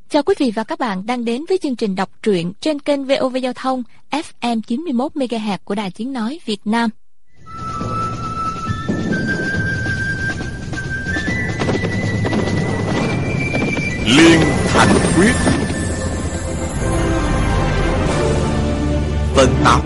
Chào quý vị và các bạn đang đến với chương trình đọc truyện trên kênh VOV Giao thông FM 91 MHz của Đài Tiếng nói Việt Nam. Liên Thành Quyết Tân Tập.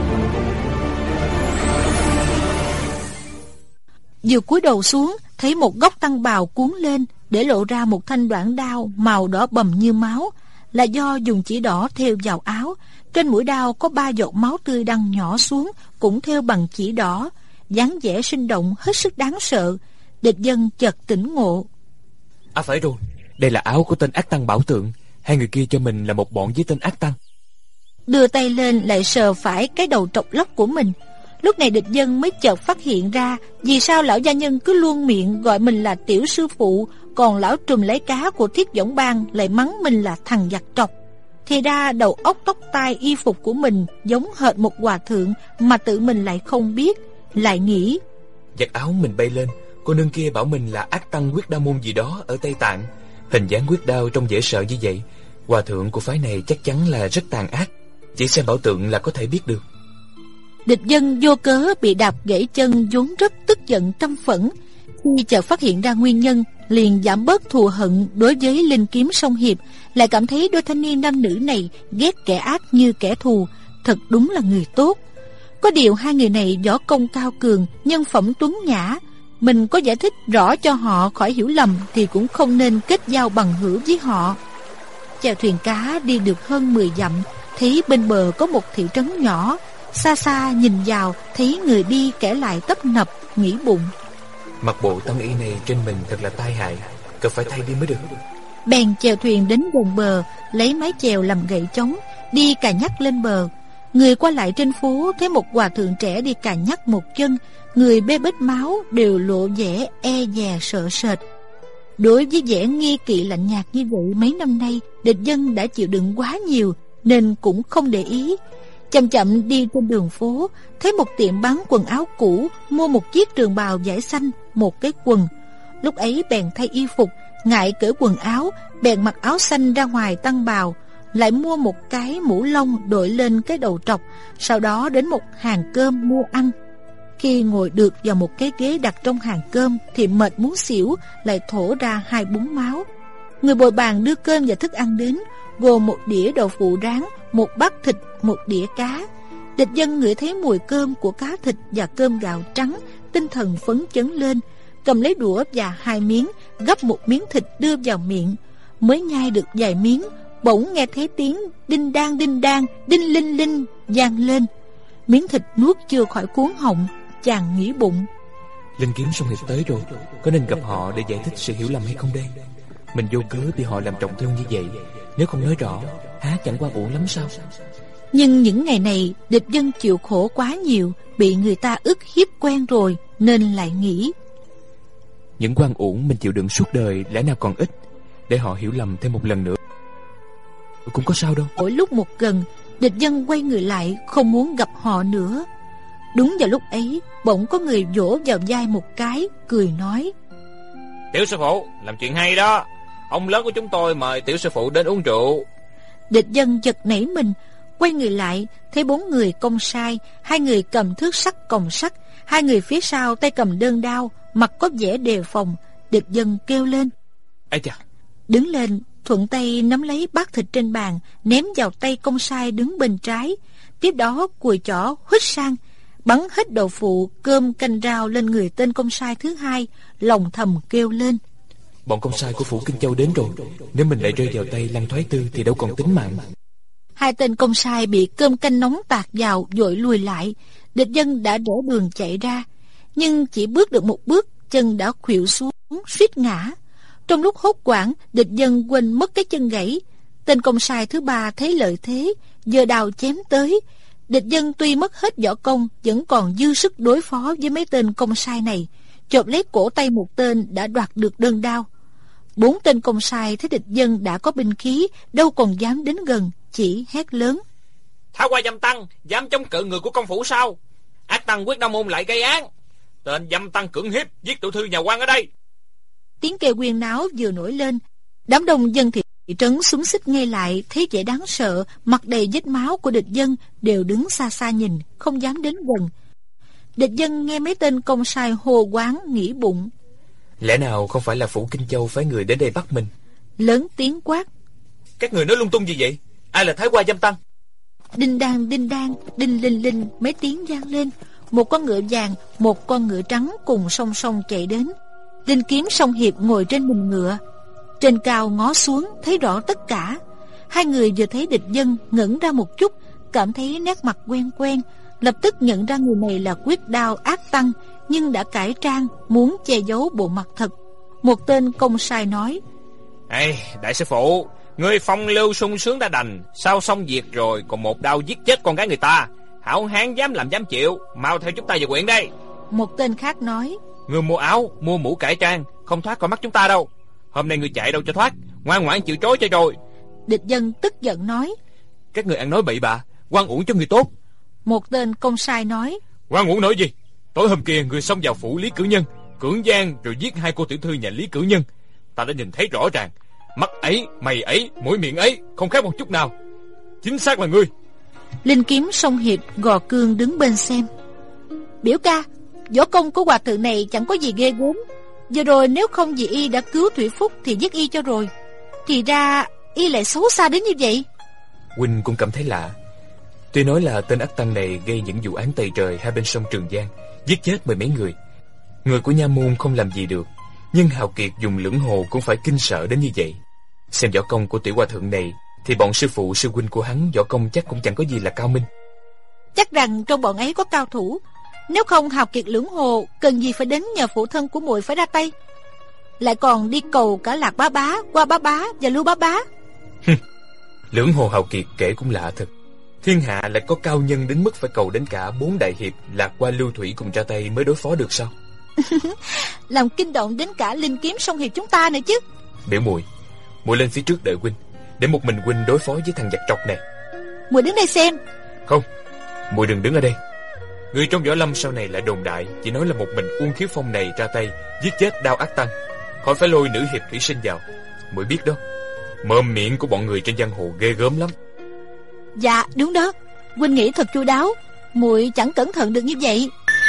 Vừa cúi đầu xuống, thấy một góc tăng bào cuốn lên, để lộ ra một thanh đoạn đao màu đỏ bầm như máu, là do dùng chỉ đỏ thêu vào áo. Trên mũi đao có 3 giọt máu tươi đang nhỏ xuống, cũng thêu bằng chỉ đỏ, dáng vẻ sinh động hết sức đáng sợ. Địch dân chợt tỉnh ngộ. Phải rồi, đây là áo của tên ác tăng Bảo Tượng. Hai người kia cho mình là một bọn với tên ác tăng. Đưa tay lên lại sờ phải cái đầu trọc lóc của mình. Lúc này địch dân mới chợt phát hiện ra vì sao lão gia nhân cứ luôn miệng gọi mình là tiểu sư phụ, còn lão trùm lấy cá của Thiết Võng Bang lại mắng mình là thằng giặc trọc. Thì ra đầu óc tóc tai y phục của mình giống hệt một hòa thượng mà tự mình lại không biết. Lại nghĩ, giặt áo mình bay lên, cô nương kia bảo mình là ác tăng Quyết Đao Môn gì đó ở Tây Tạng. Hình dáng quyết đao trông dễ sợ như vậy, hòa thượng của phái này chắc chắn là rất tàn ác. Chỉ xem Bảo Tượng là có thể biết được. Địch dân vô cớ bị đạp gãy chân, vốn rất tức giận căm phẫn. Khi chợt phát hiện ra nguyên nhân, liền giảm bớt thù hận đối với Linh Kiếm Song Hiệp, lại cảm thấy đôi thanh niên nam nữ này ghét kẻ ác như kẻ thù, thật đúng là người tốt. Có điều hai người này võ công cao cường, nhân phẩm tuấn nhã, mình có giải thích rõ cho họ khỏi hiểu lầm thì cũng không nên kết giao bằng hữu với họ. Chèo thuyền cá đi được hơn 10 dặm, thấy bên bờ có một thị trấn nhỏ. Xa xa nhìn vào, thấy người đi kẻ lại tấp nập, nghĩ bụng, mặc bộ tăng y này trên mình thật là tai hại, cần phải thay đi mới được. Bèn chèo thuyền đến gần bờ, lấy mái chèo làm gậy chống, đi cà nhắc lên bờ. Người qua lại trên phố thấy một hòa thượng trẻ đi cà nhắc một chân, người bê bết máu, đều lộ vẻ e dè sợ sệt. Đối với vẻ nghi kỵ lạnh nhạt như vậy mấy năm nay, địch dân đã chịu đựng quá nhiều, nên cũng không để ý. Chậm chậm đi trên đường phố, thấy một tiệm bán quần áo cũ, mua một chiếc trường bào vải xanh, một cái quần. Lúc ấy bèn thay y phục, ngại cởi quần áo, bèn mặc áo xanh ra ngoài tăng bào, lại mua một cái mũ lông đội lên cái đầu trọc, sau đó đến một hàng cơm mua ăn. Khi ngồi được vào một cái ghế đặt trong hàng cơm thì mệt muốn xỉu, lại thổ ra 2 búng máu. Người bồi bàn đưa cơm và thức ăn đến, gồm một đĩa đậu phụ rán, một bát thịt, một đĩa cá. Địch dân ngửi thấy mùi cơm của cá thịt và cơm gạo trắng, tinh thần phấn chấn lên, cầm lấy đũa và 2 miếng, gắp một miếng thịt đưa vào miệng. Mới nhai được vài miếng, bỗng nghe thấy tiếng đinh đang, đinh linh linh vang lên. Miếng thịt nuốt chưa khỏi cuốn họng, chàng nghĩ bụng, Linh Kiếm Song Hiệp tới rồi, có nên gặp họ để giải thích sự hiểu lầm hay không đây? Mình vô cớ bị họ làm trọng thương như vậy, nếu không nói rõ, há chẳng oan uổng lắm sao? Nhưng những ngày này địch dân chịu khổ quá nhiều, bị người ta ức hiếp quen rồi, nên lại nghĩ, những oan uổng mình chịu đựng suốt đời lẽ nào còn ít, để họ hiểu lầm thêm một lần nữa cũng có sao đâu. Mỗi lúc một gần, địch dân quay người lại, không muốn gặp họ nữa. Đúng vào lúc ấy, bỗng có người vỗ vào vai một cái, cười nói, tiểu sư phụ, làm chuyện hay đó. Ông lớn của chúng tôi mời tiểu sư phụ đến uống rượu. Địch dân giật nảy mình, quay người lại, thấy 4 người công sai, 2 người cầm thước sắt còng sắt, 2 người phía sau tay cầm đơn đao, mặt có vẻ đề phòng. Địch dân kêu lên, Ây chà! Đứng lên, thuận tay nắm lấy bát thịt trên bàn, ném vào tay công sai đứng bên trái. Tiếp đó cùi chỏ huýt sang, bắn hết đậu phụ, cơm, canh rau lên người tên công sai thứ 2, lòng thầm kêu lên, bọn công sai của phủ Kinh Châu đến rồi, nếu mình lại rơi vào tay Lăng Thoái Tư thì đâu còn tính mạng. 2 tên công sai bị cơm canh nóng tạt vào, vội lùi lại. Địch dân đã đổ đường chạy ra, nhưng chỉ bước được một bước, chân đã khuỵu xuống, suýt ngã. Trong lúc hốt hoảng, địch dân quên mất cái chân gãy. Tên công sai thứ 3 thấy lợi thế, giơ đao chém tới. Địch dân tuy mất hết võ công, vẫn còn dư sức đối phó với mấy tên công sai này, chộp lấy cổ tay một tên đã đoạt được đơn đao. 4 tên công sai thấy địch dân đã có binh khí, đâu còn dám đến gần, chỉ hét lớn, Thảo Qua dâm tăng, dám chống cự người của công phủ sao? Ác tăng Quyết Đao Môn lại gây án. Tên dâm tăng cưỡng hiếp, giết tiểu thư nhà quan ở đây. Tiếng kêu huyên náo vừa nổi lên, đám đông dân thì Thị trấn xúm xít ngay lại, thấy vẻ đáng sợ, mặt đầy vết máu của địch dân đều đứng xa xa nhìn, không dám đến gần. Địch dân nghe mấy tên công sai hô quán, nghĩ bụng: lẽ nào không phải là phủ Kinh Châu phái người đến đây bắt mình? Lớn tiếng quát: các người nói lung tung gì vậy? Ai là Thái Hoa Dâm Tăng? Đinh đan, đinh linh linh, mấy tiếng vang lên. Một con ngựa vàng, một con ngựa trắng cùng song song chạy đến. Linh Kiếm Song Hiệp ngồi trên mình ngựa, trên cao ngó xuống thấy rõ tất cả. Hai người vừa thấy địch dân ngẩng ra một chút, cảm thấy nét mặt quen quen, lập tức nhận ra người này là Quyết Đao Ác Tăng, nhưng đã cải trang muốn che giấu bộ mặt thật. Một tên công sai nói: Ê, đại sư phụ, người phong lưu sung sướng đã đành, sao xong việc rồi còn một đao giết chết con gái người ta? Hảo hán dám làm dám chịu, mau theo chúng ta về quyện đây. Một tên khác nói: Người mua áo, mua mũ cải trang, không thoát khỏi mắt chúng ta đâu. Hôm nay người chạy đâu cho thoát, ngoan ngoãn chịu trói cho rồi. Địch dân tức giận nói: Các người ăn nói bậy bạ, oan uổng cho người tốt. Một tên công sai nói: Oan uổng nói gì? Tối hôm kia người xông vào phủ Lý Cử Nhân, cưỡng gian rồi giết hai cô tiểu thư nhà Lý Cử Nhân. Ta đã nhìn thấy rõ ràng, mắt ấy, mày ấy, mũi miệng ấy không khác một chút nào. Chính xác là ngươi. Linh Kiếm Song Hiệp gò cương đứng bên xem: Biểu ca, võ công của hòa thượng này chẳng có gì ghê gớm. Giờ rồi nếu không vì y đã cứu Thủy Phúc thì giết y cho rồi. Thì ra y lại xấu xa đến như vậy. Huynh cũng cảm thấy lạ. Tuy nói là tên Ác Tăng này gây những vụ án tày trời hai bên sông Trường Giang, giết chết mười mấy người, người của nha môn không làm gì được, nhưng hào kiệt dùng lưỡng hồ cũng phải kinh sợ đến như vậy. Xem võ công của tiểu hòa thượng này thì bọn sư phụ sư huynh của hắn võ công chắc cũng chẳng có gì là cao minh. Chắc rằng trong bọn ấy có cao thủ. Nếu không hào kiệt lưỡng hồ cần gì phải đến nhờ phụ thân của muội phải ra tay, lại còn đi cầu cả Lạc Bá Bá, Qua Bá Bá và Lưu Bá Bá. Lưỡng hồ hào kiệt kể cũng lạ thật. Thiên hạ lại có cao nhân đến mức phải cầu đến cả 4 đại hiệp Lạc Qua Lưu Thủy cùng ra tay mới đối phó được sao? Làm kinh động đến cả Linh Kiếm Song Hiệp chúng ta nữa chứ. Biểu muội lên phía trước đợi huynh, để một mình huynh đối phó với thằng giặc trọc này. Muội đứng đây xem. Không, muội đừng đứng ở đây. Người trong võ lâm sau này lại đồn đại chỉ nói là một mình Uông Khiếu Phong này ra tay giết chết Đao Ác Tăng, khỏi phải lôi nữ hiệp Thủy Sinh vào. Muội biết đó, mồm miệng của bọn người trên giang hồ ghê gớm lắm. Dạ đúng đó, huynh nghĩ thật chu đáo. Muội chẳng cẩn thận được như vậy.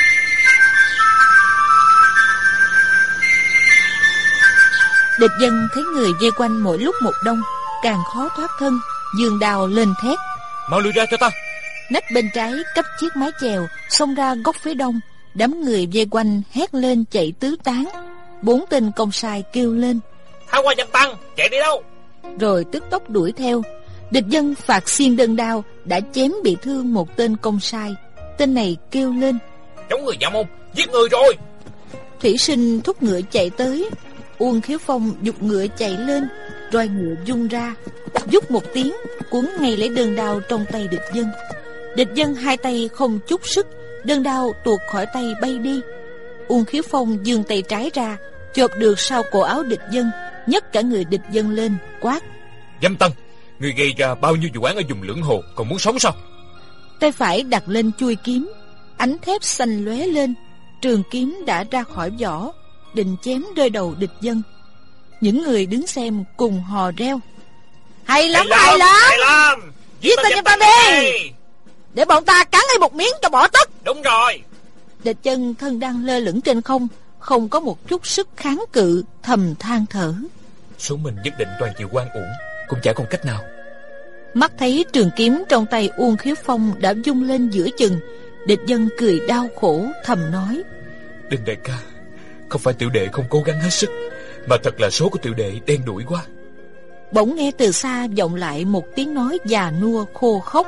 Địch dân thấy người vây quanh mỗi lúc một đông, càng khó thoát thân, giương đao lên thét: Mau lui ra cho ta. Nách bên trái cấp chiếc mái chèo xông ra góc phía đông. Đám người vây quanh hét lên chạy tứ tán. 4 tên công sai kêu lên: Thái Hoa Dâm Tăng, chạy đi đâu? Rồi tức tốc đuổi theo. Địch dân phạt xiên đơn đao đã chém bị thương một tên công sai. Tên này kêu lên: Chống người dạ môn, giết người rồi. Thủy Sinh thúc ngựa chạy tới. Uông Khiếu Phong giục ngựa chạy lên, roi ngựa vung ra, vút một tiếng cuốn ngay lấy đơn đao trong tay địch dân. Địch dân hai tay không chút sức, đơn đao tuột khỏi tay bay đi. Uông Khiếu Phong giương tay trái ra, chộp được sau cổ áo địch dân, nhấc cả người địch dân lên, quát: Dâm Tăng, người gây ra bao nhiêu vụ án ở vùng Lưỡng Hồ, còn muốn sống sao? Tay phải đặt lên chuôi kiếm, ánh thép xanh lóe lên, trường kiếm đã ra khỏi vỏ, định chém rơi đầu địch dân. Những người đứng xem cùng hò reo: Hay lắm, hay lắm. Giết tên Dâm Tăng đi, để bọn ta cắn ngay một miếng cho bỏ tất. Đúng rồi. Địch dân thân đang lơ lửng trên không, không có một chút sức kháng cự, thầm than thở: Số mình nhất định toàn chịu oan uổng, cũng chả còn cách nào. Mắt thấy trường kiếm trong tay Uông Khiếu Phong đã vung lên giữa chừng, địch dân cười đau khổ, thầm nói: Đinh đại ca, không phải tiểu đệ không cố gắng hết sức, mà thật là số của tiểu đệ đen đủi quá. Bỗng nghe từ xa vọng lại một tiếng nói già nua khô khốc: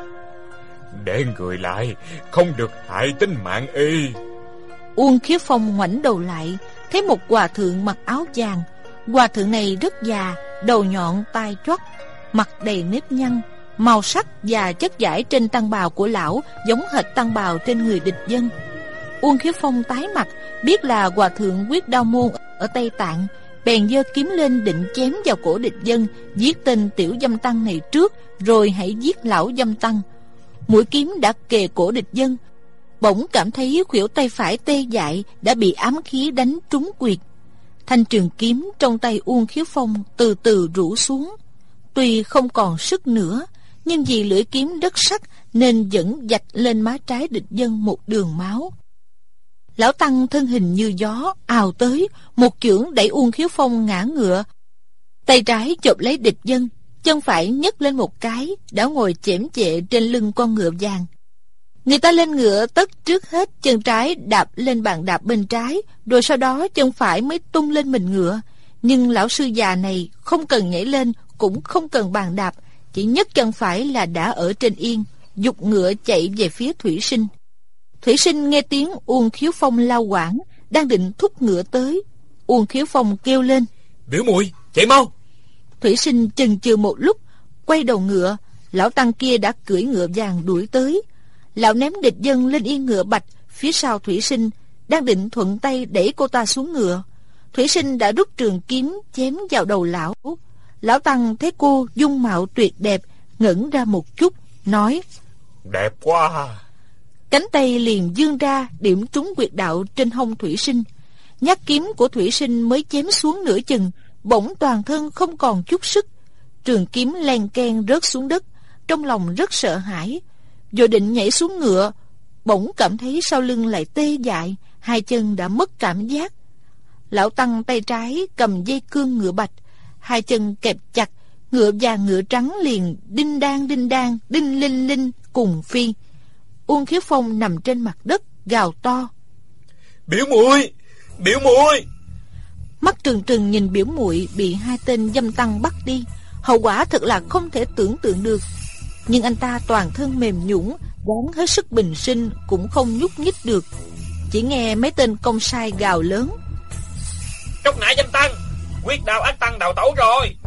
Để người lại, không được hại tính mạng y. Uông Khiếu Phong ngoảnh đầu lại, thấy một hòa thượng mặc áo vàng. Hòa thượng này rất già, đầu nhọn, tai choắt, mặt đầy nếp nhăn. Màu sắc và chất vải trên tăng bào của lão giống hệt tăng bào trên người địch dân. Uông Khiếu Phong tái mặt, biết là hòa thượng Quyết Đao Môn ở Tây Tạng, bèn giơ kiếm lên định chém vào cổ địch dân, giết tên tiểu dâm tăng này trước, rồi hãy giết lão dâm tăng. Mũi kiếm đã kề cổ địch dân, bỗng cảm thấy khuỷu tay phải tê dại, đã bị ám khí đánh trúng quyệt. Thanh trường kiếm trong tay Uông Khiếu Phong từ từ rũ xuống. Tuy không còn sức nữa, nhưng vì lưỡi kiếm rất sắc nên vẫn vạch lên má trái địch dân một đường máu. Lão Tăng thân hình như gió ào tới, một chưởng đẩy Uông Khiếu Phong ngã ngựa. Tay trái chộp lấy địch dân, chân phải nhấc lên một cái, đã ngồi chễm chệ trên lưng con ngựa vàng. Người ta lên ngựa tất trước hết chân trái đạp lên bàn đạp bên trái, rồi sau đó chân phải mới tung lên mình ngựa. Nhưng lão sư già này không cần nhảy lên, cũng không cần bàn đạp, chỉ nhấc chân phải là đã ở trên yên, giục ngựa chạy về phía Thủy Sinh. Thủy Sinh nghe tiếng Uông Khiếu Phong lao quảng, đang định thúc ngựa tới. Uông Khiếu Phong kêu lên: Biểu muội, chạy mau! Thủy Sinh chần chừ một lúc, quay đầu ngựa. Lão Tăng kia đã cưỡi ngựa vàng đuổi tới. Lão ném địch dân lên yên ngựa bạch phía sau Thủy Sinh, đang định thuận tay đẩy cô ta xuống ngựa. Thủy Sinh đã rút trường kiếm chém vào đầu lão. Lão Tăng thấy cô dung mạo tuyệt đẹp, ngẩng ra một chút, nói: Đẹp quá! Cánh tay liền vươn ra điểm trúng huyệt đạo trên hông Thủy Sinh. Nhát kiếm của Thủy Sinh mới chém xuống nửa chừng, bỗng toàn thân không còn chút sức. Trường kiếm len keng rớt xuống đất, trong lòng rất sợ hãi. Vừa định nhảy xuống ngựa, bỗng cảm thấy sau lưng lại tê dại, hai chân đã mất cảm giác. Lão Tăng tay trái cầm dây cương ngựa bạch, hai chân kẹp chặt, ngựa vàng ngựa trắng liền đinh đang, đinh linh linh cùng phi. Uông Khiếu Phong nằm trên mặt đất gào to: Biểu muội, biểu muội! Mắt trừng trừng nhìn biểu muội bị hai tên dâm tăng bắt đi, hậu quả thật là không thể tưởng tượng được. Nhưng anh ta toàn thân mềm nhũn, gắng hết sức bình sinh cũng không nhúc nhích được. Chỉ nghe mấy tên công sai gào lớn: Tróc nại dâm tăng, quyết đao ác tăng đào tẩu rồi!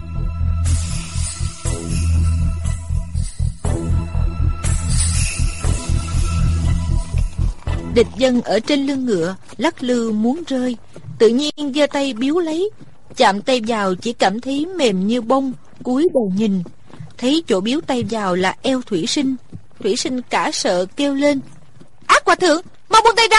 Địch dân ở trên lưng ngựa lắc lư muốn rơi, tự nhiên giơ tay biếu lấy, chạm tay vào chỉ cảm thấy mềm như bông, cúi đầu nhìn, thấy chỗ biếu tay vào là eo Thủy Sinh. Thủy Sinh cả sợ kêu lên: Ác hòa thượng, mau buông tay ra!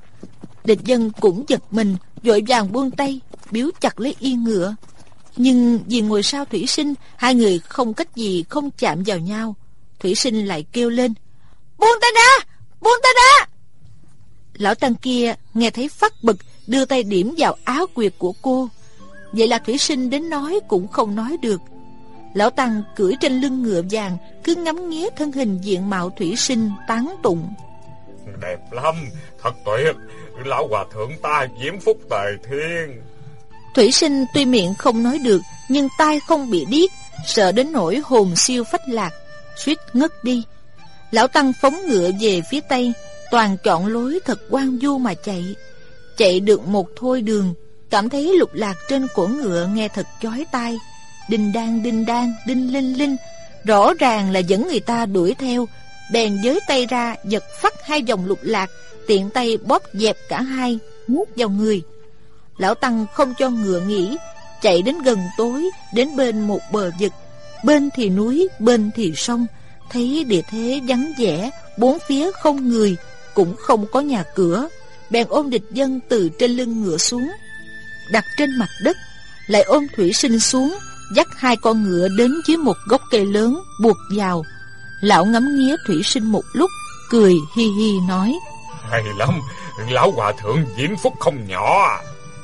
Địch dân cũng giật mình, vội vàng buông tay, biếu chặt lấy yên ngựa. Nhưng vì ngồi sau Thủy Sinh, hai người không cách gì không chạm vào nhau. Thủy Sinh lại kêu lên: Buông tay ra, buông tay ra! Lão Tăng kia nghe thấy phát bực, đưa tay điểm vào áo quyệt của cô. Vậy là Thủy Sinh đến nói cũng không nói được. Lão Tăng cưỡi trên lưng ngựa vàng, cứ ngắm nghía thân hình diện mạo Thủy Sinh tán tụng: Đẹp lắm, thật tuyệt! Lão hòa thượng ta diễm phúc tề thiên! Thủy Sinh tuy miệng không nói được, nhưng tai không bị điếc, sợ đến nỗi hồn siêu phách lạc, suýt ngất đi. Lão Tăng phóng ngựa về phía tây, toàn chọn lối thật hoang vu mà chạy. Chạy được một thôi đường, cảm thấy lục lạc trên cổ ngựa nghe thật chói tai. Đinh đang, đinh linh linh, rõ ràng là dẫn người ta đuổi theo. Bèn giới tay ra giật phắt hai vòng lục lạc, tiện tay bóp dẹp cả hai, nuốt vào người. Lão Tăng không cho ngựa nghỉ, chạy đến gần tối, đến bên một bờ vực, bên thì núi, bên thì sông. Thấy địa thế vắng vẻ, bốn phía không người, cũng không có nhà cửa, bèn ôm địch dân từ trên lưng ngựa xuống, đặt trên mặt đất, lại ôm Thủy Sinh xuống, dắt hai con ngựa đến dưới một gốc cây lớn, buộc vào. Lão ngắm nghía Thủy Sinh một lúc, cười hi hi nói: Hay lắm, lão hòa thượng diễm phúc không nhỏ.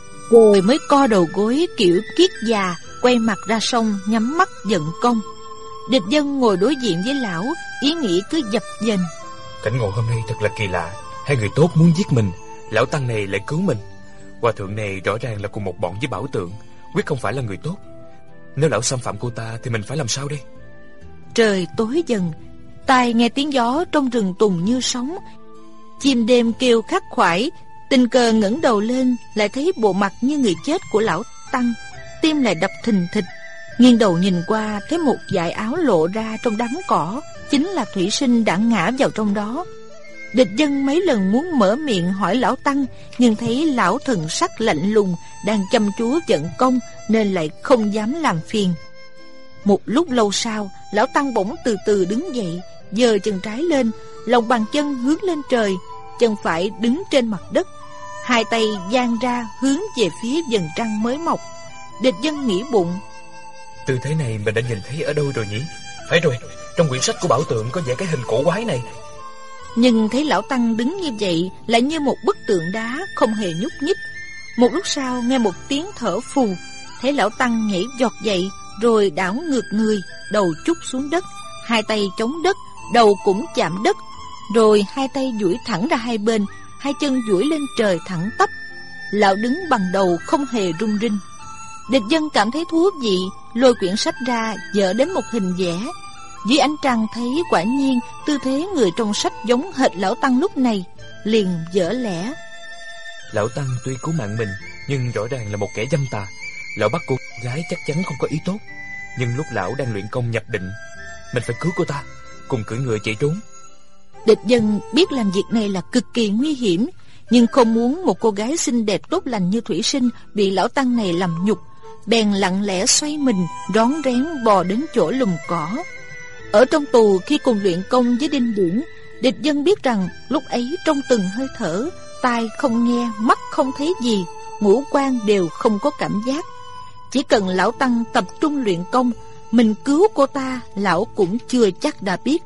Rồi mới co đầu gối kiểu kiết già, quay mặt ra sông, nhắm mắt giận công. Địch dân ngồi đối diện với lão, ý nghĩ cứ dập dềnh. Cảnh ngộ hôm nay thật là kỳ lạ. Hai người tốt muốn giết mình, lão Tăng này lại cứu mình. Hòa thượng này rõ ràng là cùng một bọn với Bảo Tượng, quyết không phải là người tốt. Nếu lão xâm phạm cô ta thì mình phải làm sao đây? Trời tối dần, tai nghe tiếng gió trong rừng tùng như sóng, chim đêm kêu khắc khoải. Tình cờ ngẩng đầu lên, lại thấy bộ mặt như người chết của lão Tăng, tim lại đập thình thịch. Nghiêng đầu nhìn qua, thấy một dải áo lộ ra trong đám cỏ, chính là Thủy Sinh đã ngã vào trong đó. Địch dân mấy lần muốn mở miệng hỏi lão Tăng, nhưng thấy lão thần sắc lạnh lùng, đang chăm chú vận công, nên lại không dám làm phiền. Một lúc lâu sau, lão Tăng bỗng từ từ đứng dậy, giơ chân trái lên, lòng bàn chân hướng lên trời, chân phải đứng trên mặt đất, hai tay dang ra hướng về phía vầng trăng mới mọc. Địch dân nghĩ bụng: Tư thế này mình đã nhìn thấy ở đâu rồi nhỉ? Phải rồi, trong quyển sách của bảo tượng có vẽ cái hình cổ quái này. Nhưng thấy lão tăng đứng như vậy, lại như một bức tượng đá, không hề nhúc nhích. Một lúc sau nghe một tiếng thở phù, thấy lão tăng nhảy giọt dậy, rồi đảo ngược người, đầu trút xuống đất, hai tay chống đất, đầu cũng chạm đất, rồi hai tay duỗi thẳng ra hai bên, hai chân duỗi lên trời thẳng tắp. Lão đứng bằng đầu không hề rung rinh. Địch dân cảm thấy thú vị, lôi quyển sách ra dở đến một hình vẽ. Dưới ánh trăng thấy quả nhiên tư thế người trong sách giống hệt lão tăng lúc này, liền dở lẽ. Lão tăng tuy cứu mạng mình, nhưng rõ ràng là một kẻ dâm tà. Lão bắt cô gái chắc chắn không có ý tốt. Nhưng lúc lão đang luyện công nhập định, mình phải cứu cô ta, cùng cưỡi ngựa chạy trốn. Địch dân biết làm việc này là cực kỳ nguy hiểm, nhưng không muốn một cô gái xinh đẹp tốt lành như Thủy Sinh bị lão tăng này làm nhục, bèn lặng lẽ xoay mình, rón rén bò đến chỗ lùm cỏ. Ở trong tù khi cùng luyện công với Đinh Điển, địch dân biết rằng lúc ấy trong từng hơi thở, tai không nghe, mắt không thấy gì, ngũ quan đều không có cảm giác. Chỉ cần lão tăng tập trung luyện công, mình cứu cô ta, lão cũng chưa chắc đã biết.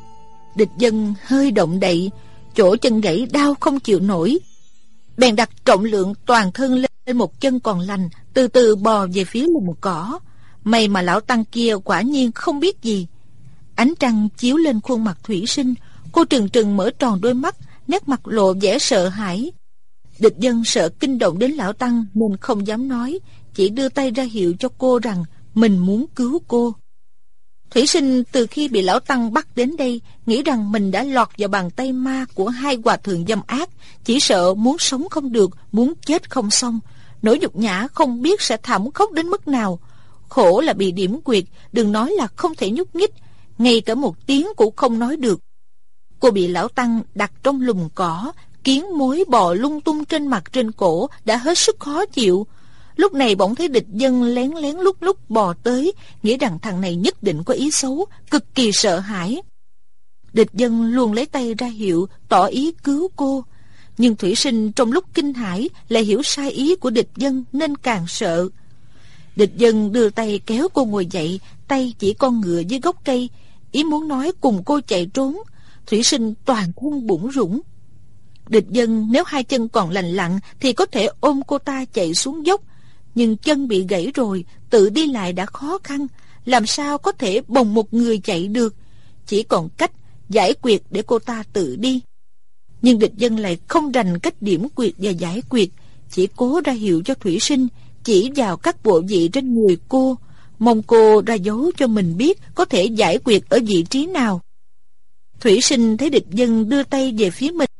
Địch dân hơi động đậy, chỗ chân gãy đau không chịu nổi, bèn đặt trọng lượng toàn thân lên một chân còn lành, từ từ bò về phía lùm cỏ. May mà lão tăng kia quả nhiên không biết gì. Ánh trăng chiếu lên khuôn mặt Thủy Sinh, cô trừng trừng mở tròn đôi mắt, nét mặt lộ vẻ sợ hãi. Địch dân sợ kinh động đến lão tăng nên không dám nói, chỉ đưa tay ra hiệu cho cô rằng mình muốn cứu cô. Thủy Sinh từ khi bị lão tăng bắt đến đây, nghĩ rằng mình đã lọt vào bàn tay ma của hai hòa thượng dâm ác, chỉ sợ muốn sống không được, muốn chết không xong. Nỗi nhục nhã không biết sẽ thảm khốc đến mức nào. Khổ là bị điểm quyệt, đừng nói là không thể nhúc nhích, ngay cả một tiếng cũng không nói được. Cô bị lão tăng đặt trong lùm cỏ, kiến mối bò lung tung trên mặt trên cổ, đã hết sức khó chịu. Lúc này bỗng thấy địch dân lén lén lúc lúc bò tới, nghĩ rằng thằng này nhất định có ý xấu, cực kỳ sợ hãi. Địch dân luôn lấy tay ra hiệu, tỏ ý cứu cô. Nhưng Thủy Sinh trong lúc kinh hãi lại hiểu sai ý của địch dân nên càng sợ. Địch dân đưa tay kéo cô ngồi dậy, tay chỉ con ngựa dưới gốc cây, ý muốn nói cùng cô chạy trốn. Thủy Sinh toàn thân bủn rủn. Địch dân nếu hai chân còn lành lặn thì có thể ôm cô ta chạy xuống dốc, nhưng chân bị gãy rồi, tự đi lại đã khó khăn, làm sao có thể bồng một người chạy được. Chỉ còn cách giải quyết để cô ta tự đi. Nhưng địch dân lại không rành cách điểm quyệt và giải quyết, chỉ cố ra hiệu cho Thủy Sinh, chỉ vào các bộ vị trên người cô, mong cô ra dấu cho mình biết có thể giải quyết ở vị trí nào. Thủy Sinh thấy địch dân đưa tay về phía mình,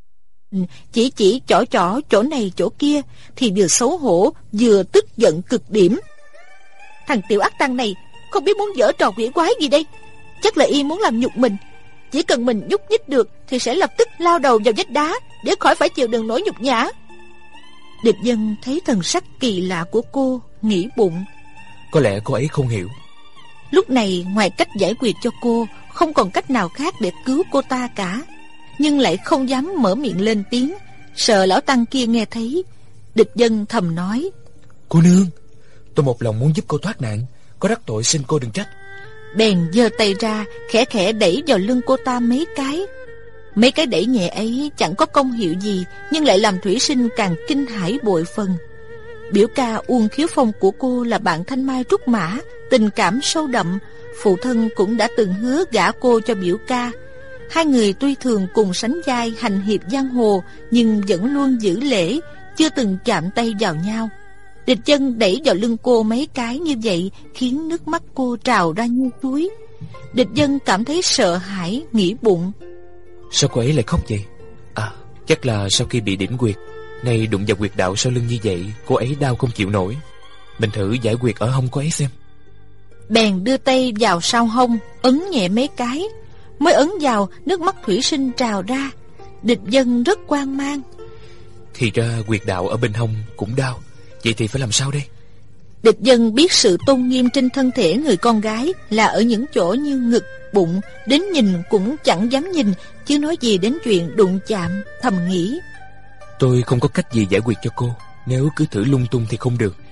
chỉ chỏ chỗ này chỗ kia, thì vừa xấu hổ vừa tức giận cực điểm. Thằng tiểu ác tăng này không biết muốn giở trò quỷ quái gì đây. Chắc là y muốn làm nhục mình. Chỉ cần mình nhúc nhích được thì sẽ lập tức lao đầu vào vách đá, để khỏi phải chịu đựng nỗi nhục nhã. Địch dân thấy thần sắc kỳ lạ của cô, nghĩ bụng, có lẽ cô ấy không hiểu. Lúc này ngoài cách giải quyết cho cô, không còn cách nào khác để cứu cô ta cả. Nhưng lại không dám mở miệng lên tiếng, sợ lão tăng kia nghe thấy. Địch dân thầm nói, cô nương, tôi một lòng muốn giúp cô thoát nạn, có đắc tội xin cô đừng trách. Bèn giơ tay ra, khẽ khẽ đẩy vào lưng cô ta mấy cái. Mấy cái đẩy nhẹ ấy chẳng có công hiệu gì, nhưng lại làm Thủy Sinh càng kinh hãi bội phần. Biểu ca Uông Khiếu Phong của cô là bạn thanh mai trúc mã, tình cảm sâu đậm. Phụ thân cũng đã từng hứa gả cô cho biểu ca. Hai người tuy thường cùng sánh vai hành hiệp giang hồ, nhưng vẫn luôn giữ lễ, chưa từng chạm tay vào nhau. Địch dân đẩy vào lưng cô mấy cái như vậy, khiến nước mắt cô trào ra như suối. Địch dân cảm thấy sợ hãi, nghĩ bụng, sao cô ấy lại khóc vậy? À, chắc là sau khi bị điểm quyệt, nay đụng vào quyệt đạo sau lưng như vậy, cô ấy đau không chịu nổi. Mình thử giải quyệt ở hông cô ấy xem. Bèn đưa tay vào sau hông, ấn nhẹ mấy cái. Mới ấn vào, nước mắt Thủy Sinh trào ra. Địch dân rất hoang mang. Thì ra quyệt đạo ở bên hông cũng đau, vậy thì phải làm sao đây? Địch dân biết sự tôn nghiêm trên thân thể người con gái là ở những chỗ như ngực, bụng, đến nhìn cũng chẳng dám nhìn, chứ nói gì đến chuyện đụng chạm. Thầm nghĩ, tôi không có cách gì giải quyết cho cô. Nếu cứ thử lung tung thì không được.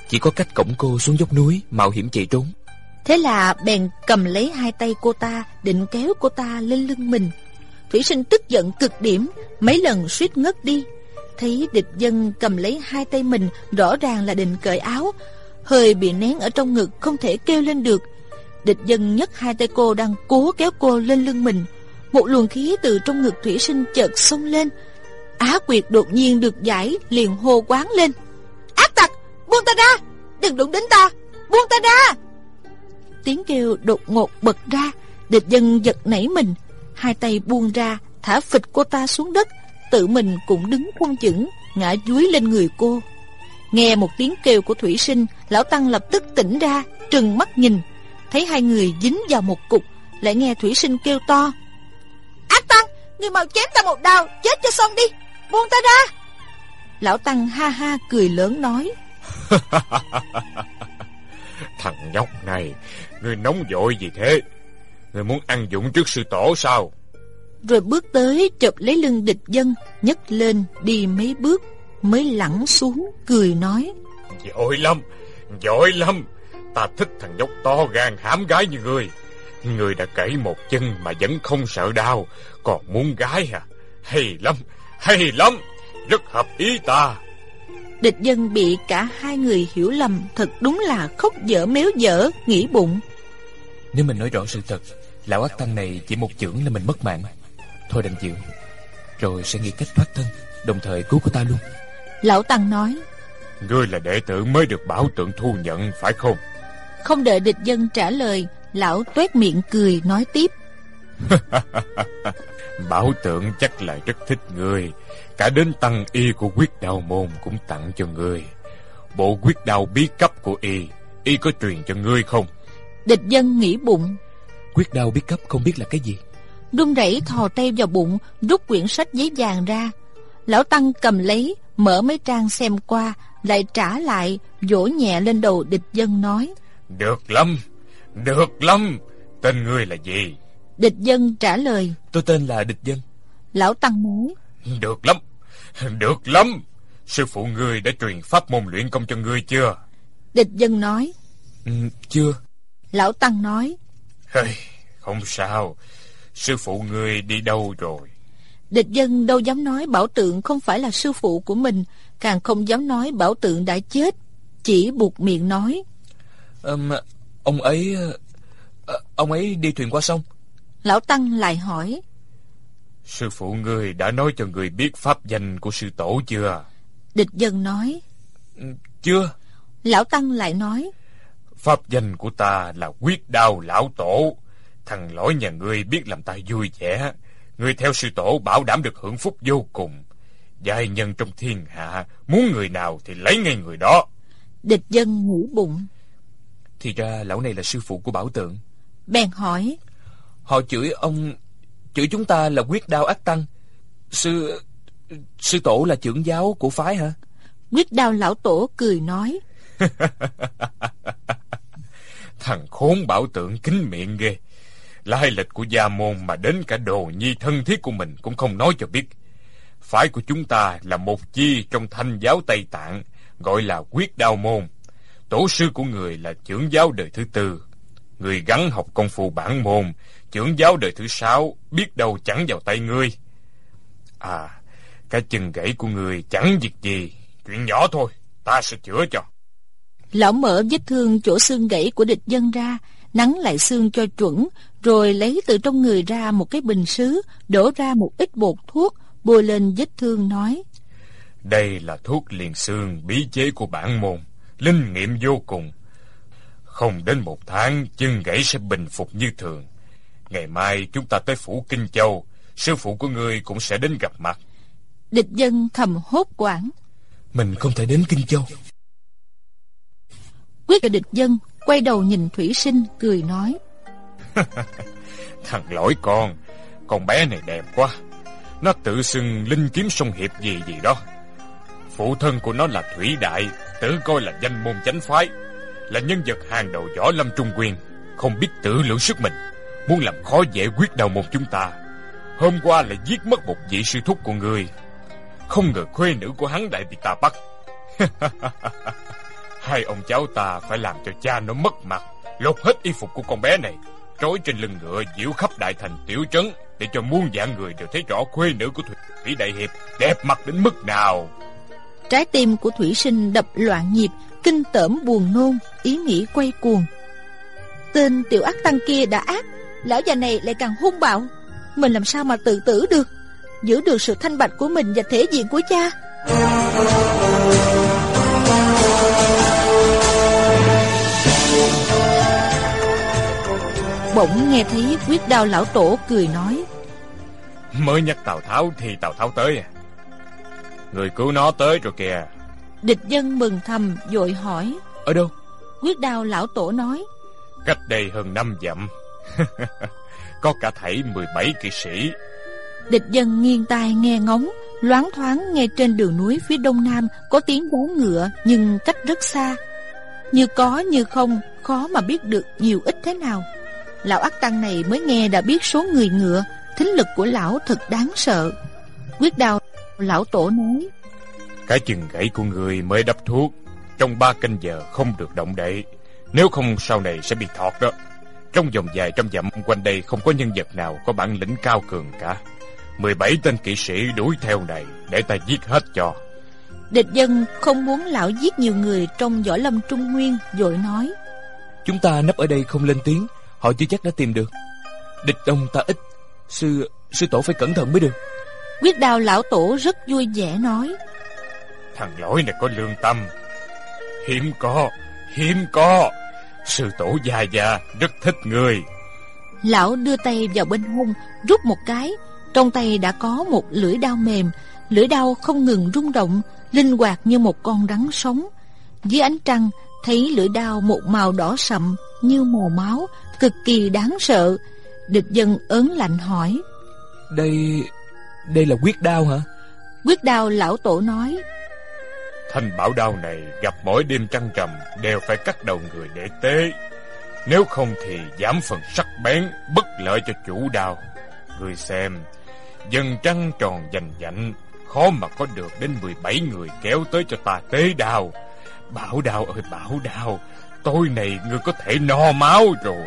chỉ có cách cõng cô xuống dốc núi, mạo hiểm chạy trốn. Thế là bèn cầm lấy hai tay cô ta, định kéo cô ta lên lưng mình. Thủy Sinh tức giận cực điểm, mấy lần suýt ngất đi. Thấy địch dân cầm lấy hai tay mình, rõ ràng là định cởi áo, hơi bị nén ở trong ngực, không thể kêu lên được. Địch dân nhấc hai tay cô đang cố kéo cô lên lưng mình. Một luồng khí từ trong ngực Thủy Sinh chợt xông lên. Á Quyệt đột nhiên được giải, liền hô quán lên: ác tặc, buông ta ra, đừng đụng đến ta, buông ta ra. Tiếng kêu đột ngột bật ra. Địch dân giật nảy mình, hai tay buông ra, thả phịch cô ta xuống đất, tự mình cũng đứng không vững, ngã dúi lên người cô. Nghe một tiếng kêu của Thủy Sinh, lão Tăng lập tức tỉnh ra, trừng mắt nhìn, thấy hai người dính vào một cục. Lại nghe Thủy Sinh kêu to: ác Tăng, người mau chém ta một đao, chết cho xong đi, buông ta ra. Lão Tăng ha ha cười lớn nói: Thằng nhóc này, ngươi nóng vội gì thế? Ngươi muốn ăn dụng trước sư tổ sao? Rồi bước tới chụp lấy lưng địch dân, nhấc lên đi mấy bước mới lẳng xuống, cười nói: Giỏi lắm, ta thích thằng nhóc to gan hám gái như ngươi. Ngươi đã gãy một chân mà vẫn không sợ đau, còn muốn gái à? Hay lắm, rất hợp ý ta. Địch dân bị cả hai người hiểu lầm, thật đúng là khóc dở méo dở, nghĩ bụng: nếu mình nói rõ sự thật, lão ác tăng này chỉ một chưởng là mình mất mạng. Thôi đành chịu, rồi sẽ nghĩ cách thoát thân, đồng thời cứu cô ta luôn. Lão Tăng nói: ngươi là đệ tử mới được Bảo Tượng thu nhận phải không? Không đợi địch dân trả lời, lão toét miệng cười nói tiếp: Bảo Tượng chắc là rất thích ngươi, cả đến tăng y của Quyết Đao môn cũng tặng cho ngươi. Bộ quyết đao bí cấp của y có truyền cho ngươi không? Địch dân nghĩ bụng: Quyết đao bí cấp không biết là cái gì. Run rẩy thò tay vào bụng, rút quyển sách giấy vàng ra. Lão Tăng cầm lấy, mở mấy trang xem qua, lại trả lại, vỗ nhẹ lên đầu địch dân nói: Được lắm, tên ngươi là gì? Địch dân trả lời: Tôi tên là Địch Dân. Lão Tăng nói: Được lắm, sư phụ ngươi đã truyền pháp môn luyện công cho ngươi chưa? Địch dân nói: Chưa. Lão Tăng nói: Không sao, sư phụ ngươi đi đâu rồi? Địch dân đâu dám nói Bảo Tượng không phải là sư phụ của mình, càng không dám nói Bảo Tượng đã chết, chỉ buộc miệng nói: Ông ấy đi thuyền qua sông. Lão Tăng lại hỏi: Sư phụ ngươi đã nói cho ngươi biết pháp danh của sư tổ chưa? Địch dân nói: Chưa. Lão Tăng lại nói: Pháp danh của ta là Quyết Đao lão tổ. Thằng lõi nhà ngươi biết làm ta vui vẻ, ngươi theo sư tổ bảo đảm được hưởng phúc vô cùng. Giai nhân trong thiên hạ, muốn người nào thì lấy ngay người đó. Địch dân nghĩ bụng: Thì ra lão này là sư phụ của Bảo Tượng. Bèn hỏi: Họ chửi chúng ta là Quyết Đao ác tăng. Sư tổ là trưởng giáo của phái hả? Quyết Đao lão tổ cười nói: Thằng khốn Bảo Tượng kín miệng ghê. Lai lịch của gia môn mà đến cả đồ nhi thân thiết của mình cũng không nói cho biết. Phái của chúng ta là một chi trong Thanh giáo Tây Tạng, gọi là Quyết Đao môn. Tổ sư của người là trưởng giáo đời thứ 4. Người gắng học công phu bản môn, trưởng giáo đời thứ 6 biết đâu chẳng vào tay ngươi. Cái chân gãy của người chẳng việc gì, chuyện nhỏ thôi, ta sẽ chữa cho. Lão mở vết thương chỗ xương gãy của địch dân ra, nắn lại xương cho chuẩn, rồi lấy từ trong người ra một cái bình sứ, đổ ra một ít bột thuốc, bôi lên vết thương nói: Đây là thuốc liền xương bí chế của bản môn, linh nghiệm vô cùng. Không đến 1 tháng, chân gãy sẽ bình phục như thường. Ngày mai chúng ta tới phủ Kinh Châu, sư phụ của ngươi cũng sẽ đến gặp mặt. Địch dân thầm hốt hoảng: Mình không thể đến Kinh Châu. Quyết địch dân quay đầu nhìn Thủy Sinh cười nói: Thằng lỗi con bé này đẹp quá. Nó tự xưng linh kiếm sông hiệp gì đó. Phụ thân của nó là Thủy Đại, tự coi là danh môn chánh phái, là nhân vật hàng đầu võ lâm Trung Nguyên, không biết tự lượng sức mình, muốn làm khó dễ Quyết Đao môn chúng ta. Hôm qua lại giết mất một vị sư thúc của người. Không ngờ khuê nữ của hắn lại bị ta bắt. Hai ông cháu ta phải làm cho cha nó mất mặt, lột hết y phục của con bé này, trói trên lưng ngựa diễu khắp đại thành tiểu trấn, để cho muôn vạn người đều thấy rõ khuê nữ của Thủy đại hiệp đẹp mặt đến mức nào. Trái tim của Thủy Sinh đập loạn nhịp, kinh tởm buồn nôn, ý nghĩ quay cuồng. Tên tiểu ác tăng kia đã ác, lão già này lại càng hung bạo. Mình làm sao mà tự tử được, giữ được sự thanh bạch của mình và thể diện của cha. Bỗng nghe thấy Quyết Đao lão tổ cười nói: Mới nhắc Tào Tháo thì Tào Tháo tới à? Người cứu nó tới rồi kìa. Địch Dân mừng thầm vội hỏi: Ở đâu? Quyết Đao lão tổ nói: Cách đây hơn 5 dặm. Có cả thảy 17 kỵ sĩ. Địch Dân nghiêng tai nghe ngóng, loáng thoáng nghe trên đường núi phía đông nam có tiếng vó ngựa, nhưng cách rất xa, như có như không, khó mà biết được nhiều ít thế nào. Lão ác tăng này mới nghe đã biết số người ngựa, thính lực của lão thật đáng sợ. Quyết Đao lão tổ nói: Cái chừng gãy của người mới đắp thuốc, trong 3 canh giờ không được động đậy, nếu không sau này sẽ bị thọt đó. Trong vòng vài trăm dặm quanh đây không có nhân vật nào có bản lĩnh cao cường cả. 17 tên kỵ sĩ đuổi theo này, để ta giết hết cho. Địch Dân không muốn lão giết nhiều người trong võ lâm Trung Nguyên, vội nói: Chúng ta nấp ở đây không lên tiếng, họ chưa chắc đã tìm được. Địch đông ta ít, sư tổ phải cẩn thận mới được. Quyết Đao lão tổ rất vui vẻ nói: Thằng lỗi này có lương tâm, hiếm có. Sư tổ già rất thích người. Lão đưa tay vào bên hông, rút một cái, trong tay đã có một lưỡi đao mềm. Lưỡi đao không ngừng rung động, linh hoạt như một con rắn sống. Dưới ánh trăng thấy lưỡi đao một màu đỏ sậm như màu máu, cực kỳ đáng sợ. Địch Dân ớn lạnh hỏi: Đây là quyết đao hả? Quyết Đao lão tổ nói: Thanh bảo đao này gặp mỗi đêm trăng trầm đều phải cắt đầu người để tế, nếu không thì giảm phần sắc bén, bất lợi cho chủ đao. Người xem, dần trăng tròn vành vạnh, khó mà có được đến 17 người kéo tới cho ta tế đao. Bảo đao ơi bảo đao, tối này ngươi có thể no máu rồi.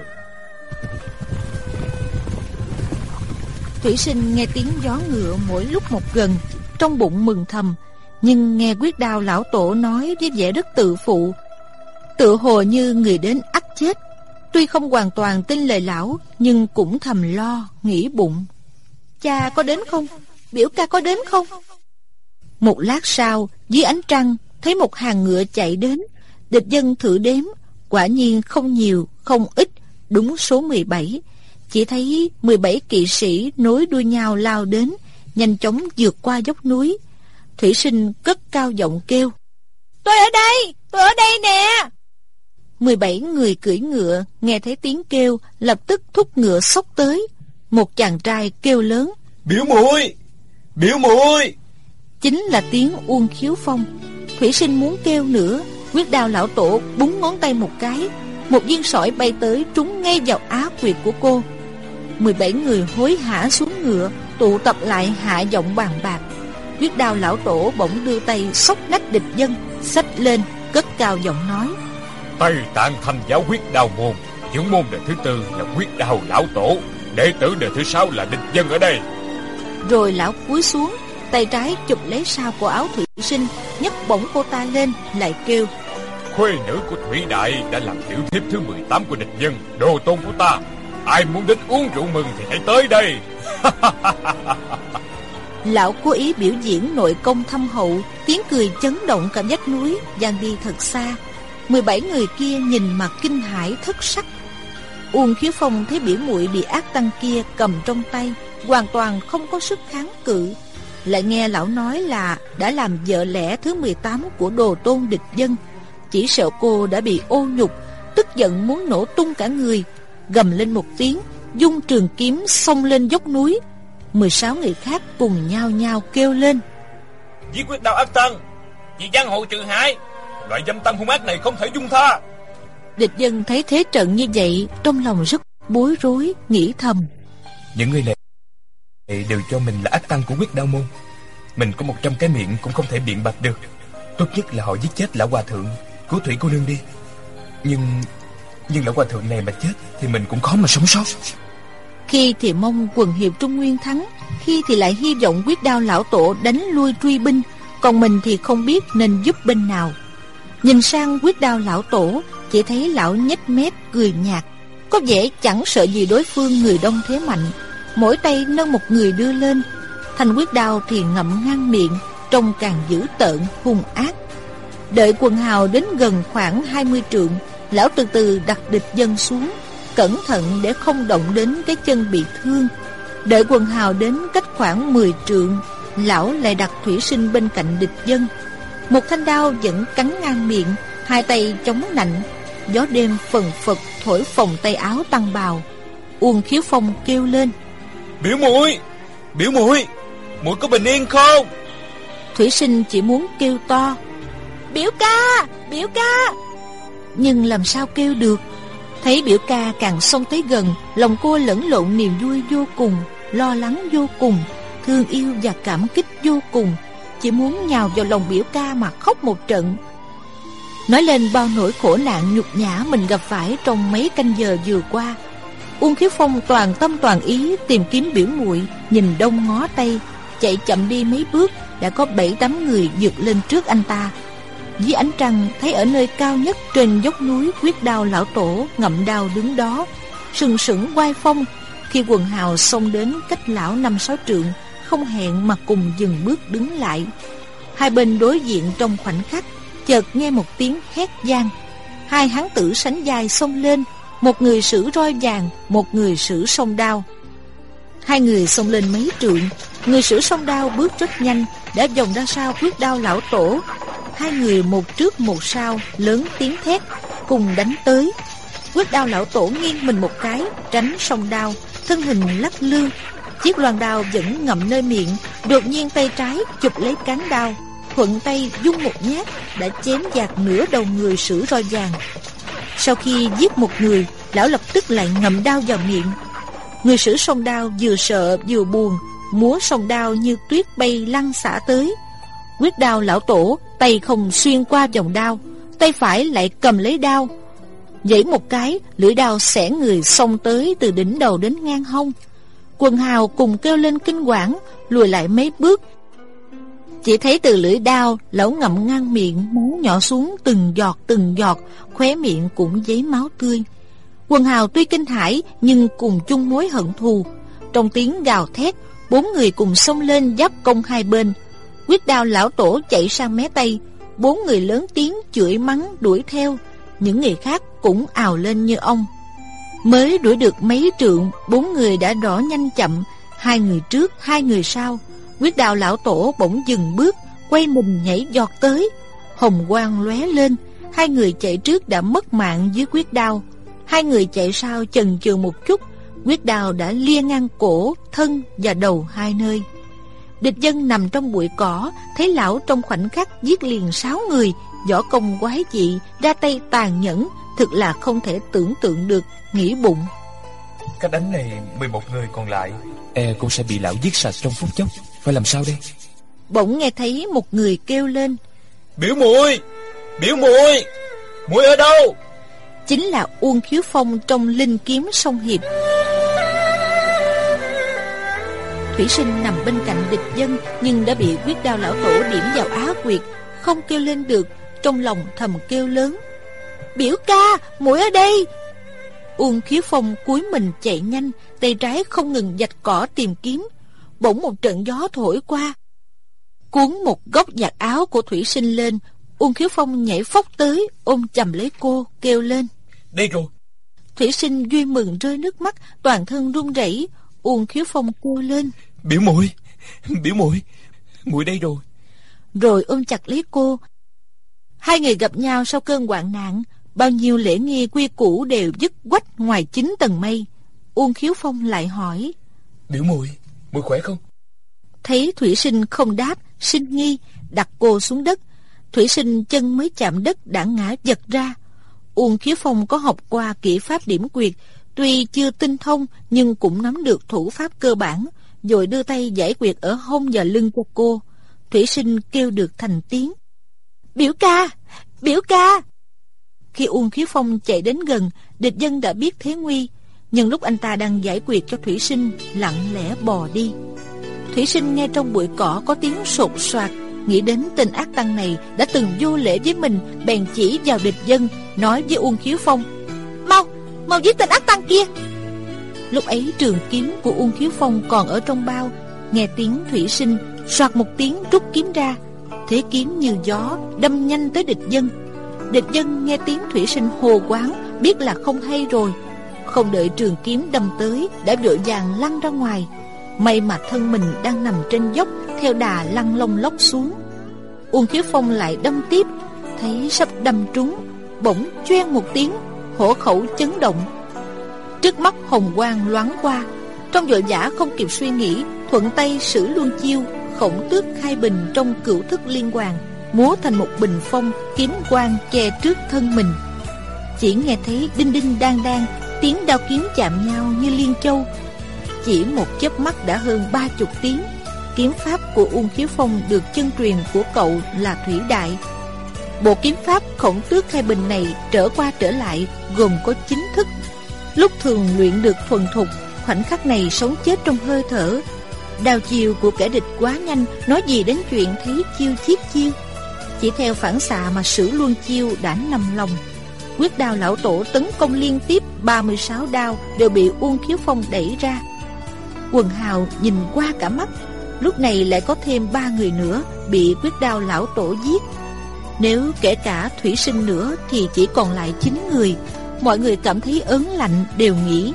Thủy Sinh nghe tiếng gió ngựa mỗi lúc một gần, trong bụng mừng thầm, nhưng nghe Quyết Đao lão tổ nói với vẻ rất tự phụ, tựa hồ như người đến ắt chết. Tuy không hoàn toàn tin lời lão, nhưng cũng thầm lo, nghĩ bụng: Cha có đến không? Biểu ca có đến không? Một lát sau, dưới ánh trăng thấy một hàng ngựa chạy đến. Địch Dân thử đếm, quả nhiên không nhiều, không ít, đúng số 17. Chỉ thấy 17 kỵ sĩ nối đuôi nhau lao đến, nhanh chóng vượt qua dốc núi. Thủy Sinh cất cao giọng kêu: Tôi ở đây nè! 17 người cưỡi ngựa nghe thấy tiếng kêu, lập tức thúc ngựa xốc tới. Một chàng trai kêu lớn: Biểu muội! Chính là tiếng Uông Khiếu Phong. Thủy Sinh muốn kêu nữa, Quyết Đao lão tổ búng ngón tay một cái, một viên sỏi bay tới trúng ngay vào á quyệt của cô. 17 người hối hả xuống ngựa, tụ tập lại hạ giọng bàn bạc. Quyết Đao lão tổ bỗng đưa tay xốc nách Địch Dân, xách lên, cất cao giọng nói: Tây Tạng Thanh giáo Quyết Đao môn, trưởng môn đời thứ 4 là Quyết Đao lão tổ, đệ tử đời thứ 6 là Địch Dân ở đây. Rồi lão cúi xuống, tay trái chụp lấy sau cổ áo Thủy Sinh, nhấc bổng cô ta lên, lại kêu: Khuê nữ của Thủy Đại đã làm tiểu thiếp thứ 18 của Địch Dân, đồ tôn của ta. Ai muốn đến uống rượu mừng thì hãy tới đây. Lão cố ý biểu diễn nội công thâm hậu, tiếng cười chấn động cả vách núi, vang đi thật xa. 17 người kia nhìn mà kinh hãi thất sắc. Uông Khiếu Phong thấy biểu muội bị ác tăng kia cầm trong tay, hoàn toàn không có sức kháng cự. Lại nghe lão nói là đã làm vợ lẽ thứ 18 của đồ tôn Địch Dân, chỉ sợ cô đã bị ô nhục, tức giận muốn nổ tung cả người, gầm lên một tiếng, dung trường kiếm xông lên dốc núi. 16 người khác cùng nhao nhao kêu lên: Giết Quyết Đao ác tăng, vì giang hồ trừ hại, loại dâm tăng hung ác này không thể dung tha. Địch Dân thấy thế trận như vậy, trong lòng rất bối rối, nghĩ thầm: Những người này đều cho mình là ác tăng của Quyết Đao môn. Mình có 100 cái miệng cũng không thể biện bạch được. Tốt nhất là họ giết chết lão hòa thượng, cứu Thủy cô nương đi. Nhưng lão hòa thượng này mà chết thì mình cũng khó mà sống sót. Khi thì mong quần hiệp Trung Nguyên thắng, khi thì lại hy vọng Quyết Đao lão tổ đánh lui truy binh, còn mình thì không biết nên giúp bên nào. Nhìn sang Quyết Đao lão tổ, chỉ thấy lão nhếch mép cười nhạt, có vẻ chẳng sợ gì đối phương người đông thế mạnh. Mỗi tay nâng một người đưa lên, thanh quyết đao thì ngậm ngang miệng, trông càng dữ tợn hung ác. Đợi quần hào đến gần khoảng 20 trượng, lão từ từ đặt địch dân xuống, cẩn thận để không động đến cái chân bị thương. Đợi quần hào đến cách khoảng 10 trượng, lão lại đặt Thủy Sinh bên cạnh địch dân. Một thanh đao vẫn cắn ngang miệng, hai tay chống nạnh. Gió đêm phần phật thổi phồng tay áo tăng bào. Uông Khiếu Phong kêu lên: Biểu muội, biểu muội, muội có bình yên không? Thủy Sinh chỉ muốn kêu to: Biểu ca, biểu ca, nhưng làm sao kêu được. Thấy biểu ca càng xông tới gần, lòng cô lẫn lộn niềm vui vô cùng, lo lắng vô cùng, thương yêu và cảm kích vô cùng, chỉ muốn nhào vào lòng biểu ca mà khóc một trận. Nói lên bao nỗi khổ nạn nhục nhã mình gặp phải trong mấy canh giờ vừa qua, Uông Khiếu Phong toàn tâm toàn ý tìm kiếm biểu muội. Nhìn đông ngó tây, chạy chậm đi mấy bước đã có 7-8 người vượt lên trước anh ta. Dưới ánh trăng thấy ở nơi cao nhất trên dốc núi Quyết Đao lão tổ ngậm đao đứng đó, sừng sững oai phong. Khi quần hào xông đến cách lão 5-6 trượng, không hẹn mà cùng dừng bước đứng lại. Hai bên đối diện trong khoảnh khắc, chợt nghe một tiếng hét vang. Hai hán tử sánh vai xông lên, một người sử roi vàng, một người sử song đao. Hai người xông lên mấy trượng, người sử song đao bước rất nhanh, đã vòng ra sau Quyết Đao lão tổ. Hai người một trước một sau, lớn tiếng thét, cùng đánh tới. Quyết Đao lão tổ nghiêng mình một cái, tránh song đao, thân hình lắc lư. Chiếc loan đao vẫn ngậm nơi miệng, đột nhiên tay trái chụp lấy cán đao, thuận tay dung một nhát đã chém dạt nửa đầu người sử roi vàng. Sau khi giết một người, lão lập tức lại ngậm đao vào miệng. Người sử song đao vừa sợ vừa buồn, múa song đao như tuyết bay lăn xả tới. Quyết Đao lão tổ tay không xuyên qua vòng đao, tay phải lại cầm lấy đao, giãy một cái, lưỡi đao xẻ người xông tới từ đỉnh đầu đến ngang hông. Quần hào cùng kêu lên kinh hoảng, lùi lại mấy bước. Chỉ thấy từ lưỡi đao, lão ngậm ngang miệng, máu nhỏ xuống từng giọt, khóe miệng cũng giấy máu tươi. Quần hào tuy kinh hãi nhưng cùng chung mối hận thù. Trong tiếng gào thét, 4 người cùng xông lên giáp công hai bên. Quyết Đao lão tổ chạy sang mé tây, 4 người lớn tiếng chửi mắng đuổi theo. Những người khác cũng ào lên như ông. Mới đuổi được mấy trượng, 4 người đã đỏ nhanh chậm, 2 người trước, 2 người sau. Quyết Đao lão tổ bỗng dừng bước, quay mình nhảy giọt tới. Hồng quang lóe lên, 2 người chạy trước đã mất mạng dưới quyết đao. 2 người chạy sau chần chừ một chút, quyết đao đã lia ngang cổ, thân và đầu 2 nơi. Địch dân nằm trong bụi cỏ, thấy lão trong khoảnh khắc giết liền 6 người, võ công quái dị, ra tay tàn nhẫn, thực là không thể tưởng tượng được, nghĩ bụng: Cách đánh này 11 người còn lại cũng sẽ bị lão giết sạch trong phút chốc, phải làm sao đây? Bỗng nghe thấy một người kêu lên: Biểu muội, biểu muội, muội ở đâu? Chính là Uông Khiếu Phong trong Linh Kiếm Song Hiệp. Thủy Sinh nằm bên cạnh địch dân, nhưng đã bị Quyết Đao lão tổ điểm vào á quyệt, không kêu lên được, trong lòng thầm kêu lớn: Biểu ca, muội ở đây. Uông Khiếu Phong cúi mình chạy nhanh, tay trái không ngừng vạch cỏ tìm kiếm. Bỗng một trận gió thổi qua, cuốn một góc vạt áo của Thủy Sinh lên. Uông Khiếu Phong nhảy phóc tới, ôm chầm lấy cô, kêu lên: Đây rồi. Thủy Sinh vui mừng rơi nước mắt, toàn thân run rẩy. Uông Khiếu Phong kêu lên: Biểu muội, biểu muội, muội đây rồi. Rồi ôm chặt lấy cô. Hai người gặp nhau sau cơn hoạn nạn, bao nhiêu lễ nghi quy củ đều dứt quách ngoài 9 tầng mây. Uông Khiếu Phong lại hỏi: Biểu muội, muội khỏe không? Thấy Thủy Sinh không đáp, sinh nghi, đặt cô xuống đất. Thủy Sinh chân mới chạm đất đã ngã giật ra. Uông Khiếu Phong có học qua kỹ pháp điểm quyệt, tuy chưa tinh thông nhưng cũng nắm được thủ pháp cơ bản, rồi đưa tay giải quyệt ở hông và lưng cho cô. Thủy Sinh kêu được thành tiếng: Biểu ca, biểu ca. Khi Uông Khiếu Phong chạy đến gần, địch dân đã biết thế nguy. Nhưng lúc anh ta đang giải quyết cho Thủy Sinh, lặng lẽ bò đi. Thủy Sinh nghe trong bụi cỏ có tiếng sột soạt, nghĩ đến tên ác tăng này đã từng vô lễ với mình, bèn chỉ vào địch dân, nói với Uông Khiếu Phong: Mau giết tên ác tăng kia. Lúc ấy trường kiếm của Uông Khiếu Phong còn ở trong bao. Nghe tiếng Thủy Sinh soạt một tiếng rút kiếm ra, thế kiếm như gió đâm nhanh tới địch dân. Địch dân nghe tiếng Thủy Sinh hô quán, biết là không hay rồi, không đợi trường kiếm đâm tới đã vội vàng lăn ra ngoài. May mà thân mình đang nằm trên dốc, theo đà lăn lông lốc xuống. Uông Khiếu Phong lại đâm tiếp, thấy sắp đâm trúng, bỗng choeng một tiếng, hổ khẩu chấn động. Trước mắt hồng quang loáng qua, trong vội vã không kịp suy nghĩ, thuận tay sử luân chiêu Khổng Tước Khai Bình trong Cửu Thức Liên Hoàn, múa thành một bình phong, kiếm quang che trước thân mình. Chỉ nghe thấy đinh đinh đang đang, tiếng đao kiếm chạm nhau như liên châu. Chỉ một chớp mắt đã hơn 30 tiếng. Kiếm pháp của Uông Khiếu Phong được chân truyền của cậu là Thủy Đại. Bộ kiếm pháp Khổng Tước Khai Bình này trở qua trở lại gồm có 9 thức. Lúc thường luyện được thuần thục, khoảnh khắc này sống chết trong hơi thở. Đao chiêu của kẻ địch quá nhanh, nói gì đến chuyện thấy chiêu chiết chiêu. Chỉ theo phản xạ mà sử luân chiêu đã nằm lòng. Quyết Đao lão tổ tấn công liên tiếp 36 đao đều bị Uông Khiếu Phong đẩy ra. Quần hào nhìn qua cả mắt. Lúc này lại có thêm 3 người nữa bị Quyết Đao lão tổ giết. Nếu kể cả Thủy Sinh nữa thì chỉ còn lại 9 người. Mọi người cảm thấy ớn lạnh, đều nghĩ: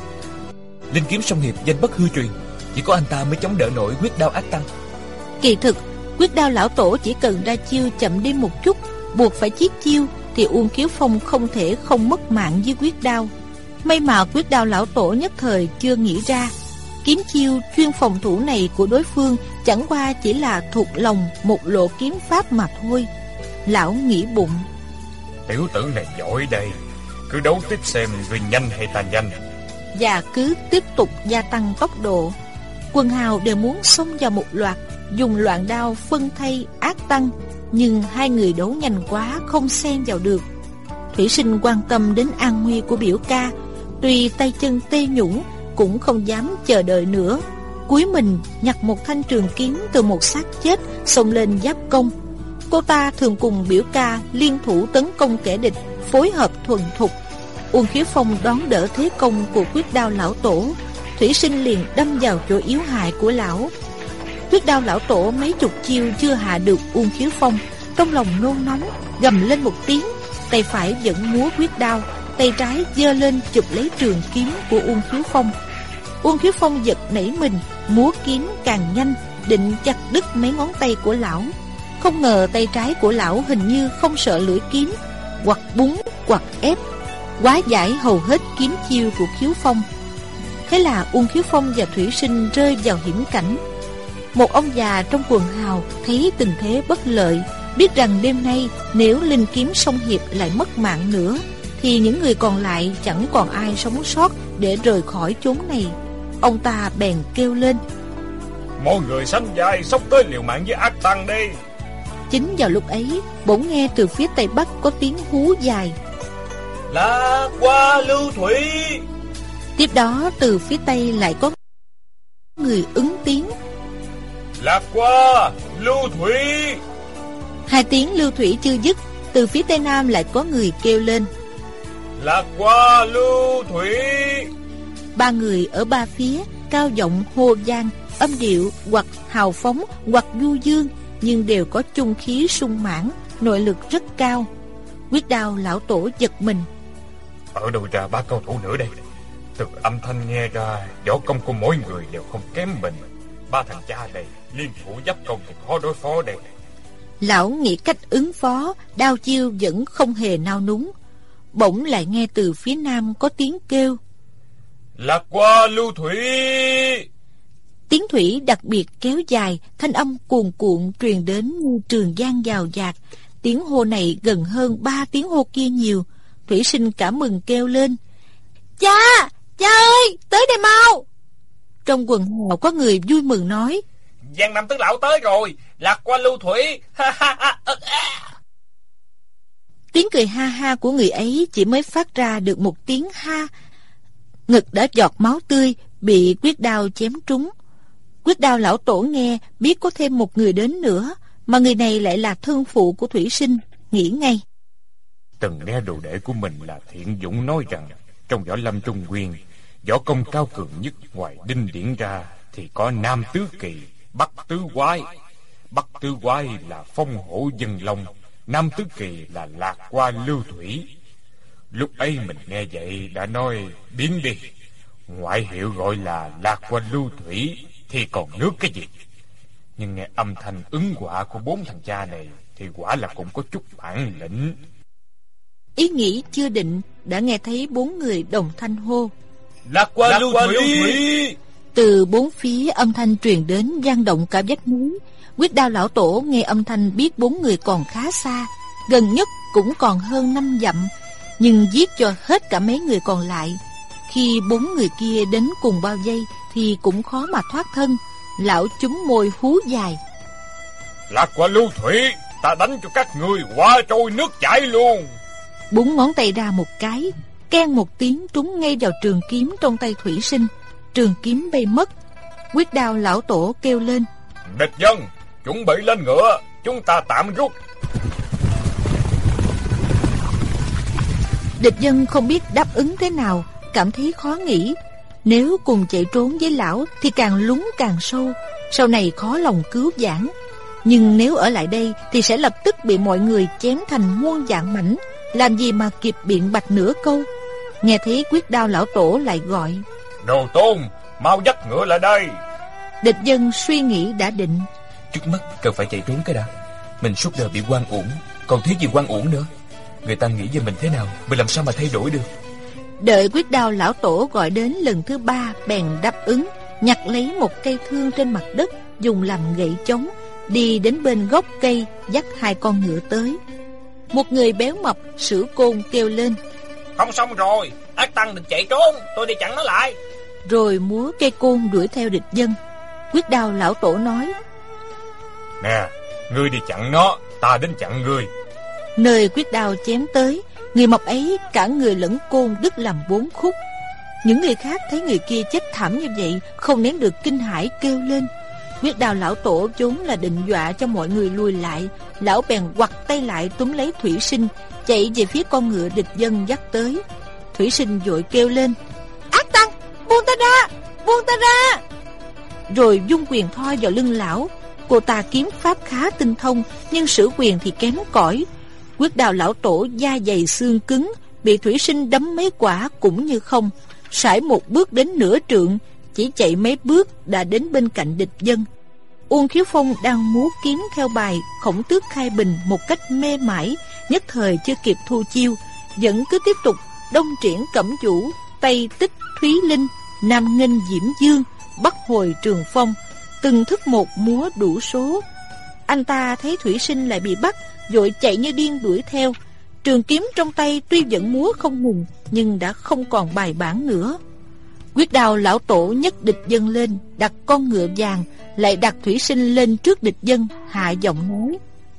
Linh kiếm song hiệp danh bất hư truyền, chỉ có anh ta mới chống đỡ nổi Quyết Đao ác tăng. Kỳ thực Quyết Đao lão tổ chỉ cần ra chiêu chậm đi một chút, buộc phải chiết chiêu, thì Uông Khiếu Phong không thể không mất mạng với Quyết Đao. May mà Quyết Đao lão tổ nhất thời chưa nghĩ ra, kiếm chiêu chuyên phòng thủ này của đối phương chẳng qua chỉ là thuộc lòng một lộ kiếm pháp mà thôi. Lão nghĩ bụng: Tiểu tử này giỏi đây, cứ đấu tiếp xem người nhanh hay ta nhanh. Và cứ tiếp tục gia tăng tốc độ. Quần hào đều muốn xông vào một loạt, dùng loạn đao phân thay ác tăng. Nhưng hai người đấu nhanh quá, không xen vào được. Thủy Sinh quan tâm đến an nguy của biểu ca, tuy tay chân tê nhũn cũng không dám chờ đợi nữa. Cúi mình nhặt một thanh trường kiếm từ một xác chết, xông lên giáp công. Cô ta thường cùng biểu ca liên thủ tấn công kẻ địch, phối hợp thuần thục. Uông Khiếu Phong đón đỡ thế công của Quyết Đao lão tổ, Thủy Sinh liền đâm vào chỗ yếu hại của lão. Quyết Đao lão tổ mấy chục chiêu chưa hạ được Uông Khiếu Phong, trong lòng nôn nóng, gầm lên một tiếng, tay phải vẫn múa quyết đao, tay trái giơ lên chụp lấy trường kiếm của Uông Khiếu Phong. Uông Khiếu Phong giật nảy mình, múa kiếm càng nhanh, định chặt đứt mấy ngón tay của lão. Không ngờ tay trái của lão hình như không sợ lưỡi kiếm, hoặc búng hoặc ép, quá giải hầu hết kiếm chiêu của Khiếu Phong. Thế là Uông Khiếu Phong và Thủy Sinh rơi vào hiểm cảnh. Một ông già trong quần hào thấy tình thế bất lợi, biết rằng đêm nay nếu linh kiếm song hiệp lại mất mạng nữa thì những người còn lại chẳng còn ai sống sót để rời khỏi chốn này. Ông ta bèn kêu lên: Mọi người sánh vai xông tới liều mạng với ác tăng đi. Chính vào lúc ấy, bỗng nghe từ phía tây bắc có tiếng hú dài: Là qua Lưu Thủy. Tiếp đó từ phía tây lại có người ứng tiếng: Lạc qua Lưu Thủy. Hai tiếng Lưu Thủy chưa dứt, từ phía tây nam lại có người kêu lên: Lạc qua Lưu Thủy. Ba người ở ba phía cao giọng hô vang, âm điệu hoặc hào phóng hoặc du dương, nhưng đều có chung khí sung mãn, nội lực rất cao. Quyết Đao lão tổ giật mình: Ở đâu ra 3 cao thủ nữa đây? Từ âm thanh nghe ra, võ công của mỗi người đều không kém mình. 3 thằng cha này liên thủ giáp công thì khó đối phó đây. Lão nghĩ cách ứng phó, đao chiêu vẫn không hề nao núng. Bỗng lại nghe từ phía nam có tiếng kêu: Lạc qua Lưu Thủy. Tiếng thủy đặc biệt kéo dài, thanh âm cuồn cuộn truyền đến như trường giang dào dạt. Tiếng hô này gần hơn 3 tiếng hô kia nhiều. Thủy Sinh cảm mừng kêu lên: Cha! Cha ơi! Tới đây mau! Trong quần hào có người vui mừng nói: Giang Nam Tứ Lão tới rồi, Lạc qua Lưu Thủy. Tiếng cười ha ha của người ấy chỉ mới phát ra được một tiếng ha. Ngực đã giọt máu tươi, bị quyết đao chém trúng. Quyết đao lão tổ nghe biết có thêm một người đến nữa, mà người này lại là thân phụ của Thủy Sinh, nghĩ ngay. Từng nghe đồ đệ của mình là Thiện Dũng nói rằng trong võ lâm Trung Nguyên, võ công cao cường nhất ngoài Đinh Điển ra thì có Nam Tứ Kỳ, Bắc Tứ Quái. Bắc Tứ Quái là Phong Hổ Dân Long, Nam Tứ Kỳ là Lạc Qua Lưu Thủy. Lúc ấy mình nghe vậy đã nói biến đi, ngoại hiệu gọi là Lạc Qua Lưu Thủy thì còn nước cái gì. Nhưng nghe âm thanh ứng họa của 4 thằng cha này thì quả là cũng có chút bản lĩnh. Ý nghĩ chưa định, đã nghe thấy 4 người đồng thanh hô: Lạc Qua Lưu Thủy. Từ 4 phía âm thanh truyền đến vang động cả vách núi. Quyết đao lão tổ nghe âm thanh biết 4 người còn khá xa, gần nhất cũng còn hơn 5 dặm, nhưng giết cho hết cả mấy người còn lại. Khi 4 người kia đến cùng bao vây thì cũng khó mà thoát thân. Lão chúm môi hú dài: Lạc Qua Lưu Thủy, ta đánh cho các người qua trôi nước chảy luôn. 4 ngón tay ra một cái, keng một tiếng trúng ngay vào trường kiếm trong tay Thủy Sinh. Trường kiếm bay mất. Quyết đao lão tổ kêu lên: Địch dân, chuẩn bị lên ngựa, chúng ta tạm rút. Địch dân không biết đáp ứng thế nào, cảm thấy khó nghĩ. Nếu cùng chạy trốn với lão thì càng lún càng sâu, sau này khó lòng cứu vãn. Nhưng nếu ở lại đây thì sẽ lập tức bị mọi người chém thành muôn vạn mảnh, làm gì mà kịp biện bạch nửa câu. Nghe thấy Quyết đao lão tổ lại gọi: Đồ Tôn, mau dắt ngựa lại đây. Địch dân suy nghĩ đã định: Trước mắt cần phải chạy trốn cái đã. Mình suốt đời bị oan uổng, còn thiếu gì oan uổng nữa. Người ta nghĩ về mình thế nào, mình làm sao mà thay đổi được. Đợi Quyết đao lão tổ gọi đến lần thứ 3, bèn đáp ứng, nhặt lấy một cây thương trên mặt đất, dùng làm gậy chống, đi đến bên gốc cây, dắt 2 con ngựa tới. Một người béo mập sử côn kêu lên: Không xong rồi, Ác Tăng đừng chạy trốn, tôi đi chặn nó lại. Rồi múa cây côn đuổi theo địch dân. Quyết đao lão tổ nói: Nè, ngươi đi chặn nó, ta đến chặn ngươi. Nơi quyết đao chém tới, người mập ấy cả người lẫn côn đứt làm 4 khúc. Những người khác thấy người kia chết thảm như vậy, không nén được kinh hãi kêu lên. Quyết đao lão tổ vốn là định dọa cho mọi người lùi lại, lão bèn quặt tay lại túm lấy Thủy Sinh, chạy về phía con ngựa địch dân dắt tới. Thủy Sinh vội kêu lên: Ác Tăng, buông ta ra, buông ta ra! Rồi vung quyền thoi vào lưng lão. Cô ta kiếm pháp khá tinh thông, nhưng sử quyền thì kém cỏi. Quyết đao lão tổ da dày xương cứng, bị Thủy Sinh đấm mấy quả cũng như không. Sải một bước đến nửa trượng, chỉ chạy mấy bước đã đến bên cạnh địch dân. Uông Khiếu Phong đang múa kiếm theo bài Khổng Tước Khai Bình một cách mê mải, nhất thời chưa kịp thu chiêu, vẫn cứ tiếp tục đông triển Cẩm Vũ, tây tích Thúy Linh, nam nghênh Diễm Dương, bắc hồi Trường Phong, từng thức một múa đủ số. Anh ta thấy Thủy Sinh lại bị bắt, vội chạy như điên đuổi theo. Trường kiếm trong tay tuy vẫn múa không ngừng, nhưng đã không còn bài bản nữa. Quyết đao lão tổ nhấc địch dân lên, đặt con ngựa vàng, lại đặt Thủy Sinh lên trước địch dân, hạ giọng nói: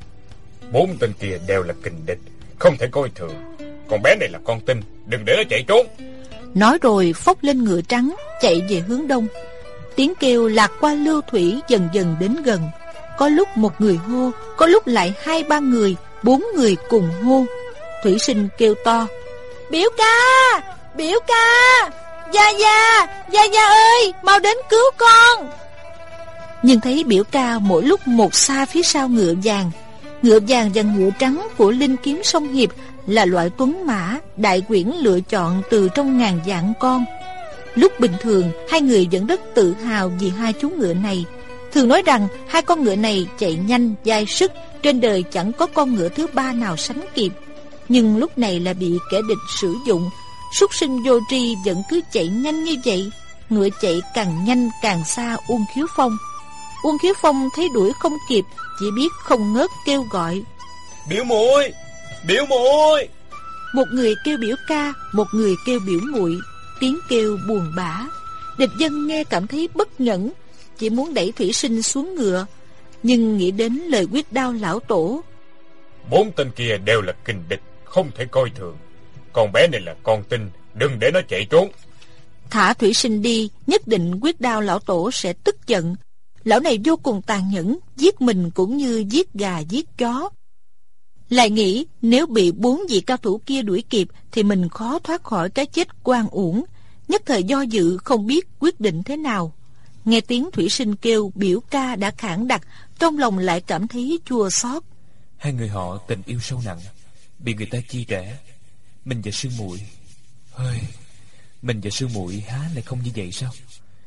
4 tên kia đều là kình địch, không thể coi thường. Con bé này là con tin, đừng để nó chạy trốn. Nói rồi phốc lên ngựa trắng, chạy về hướng đông. Tiếng kêu Lạc Qua Lưu Thủy dần dần đến gần. Có lúc một người hô, có lúc lại 2-3 người, 4 người cùng hô. Thủy Sinh kêu to: Biểu ca, biểu ca, Gia Gia, Gia Gia ơi, mau đến cứu con. Nhưng thấy biểu ca mỗi lúc một xa phía sau ngựa vàng. Ngựa vàng và ngựa trắng của Linh Kiếm Sông Hiệp là loại tuấn mã đại quyển lựa chọn từ trong ngàn vạn con. Lúc bình thường, hai người vẫn rất tự hào vì 2 chú ngựa này. Thường nói rằng 2 con ngựa này chạy nhanh, dai sức, trên đời chẳng có con ngựa thứ 3 nào sánh kịp. Nhưng lúc này là bị kẻ địch sử dụng. Súc sinh vô tri vẫn cứ chạy nhanh như vậy. Ngựa chạy càng nhanh càng xa Uông Khiếu Phong. Uông Khiếu Phong thấy đuổi không kịp, chỉ biết không ngớt kêu gọi: Biểu muội, biểu muội. Một người kêu biểu ca, một người kêu biểu muội, tiếng kêu buồn bã. Địch dân nghe cảm thấy bất nhẫn, chỉ muốn đẩy Thủy Sinh xuống ngựa, nhưng nghĩ đến lời quyết đao lão tổ: 4 tên kia đều là kình địch, không thể coi thường. Con bé này là con tin, đừng để nó chạy trốn. Thả Thủy Sinh đi, nhất định Quyết Đao lão tổ sẽ tức giận. Lão này vô cùng tàn nhẫn, giết mình cũng như giết gà giết chó. Lại nghĩ nếu bị 4 vị cao thủ kia đuổi kịp thì mình khó thoát khỏi cái chết oan uổng. Nhất thời do dự không biết quyết định thế nào. Nghe tiếng Thủy Sinh kêu biểu ca đã khản đặc, trong lòng lại cảm thấy chua xót. Hai người họ tình yêu sâu nặng, bị người ta chia rẽ. Mình và sư muội, mình và sư muội há lại không như vậy sao?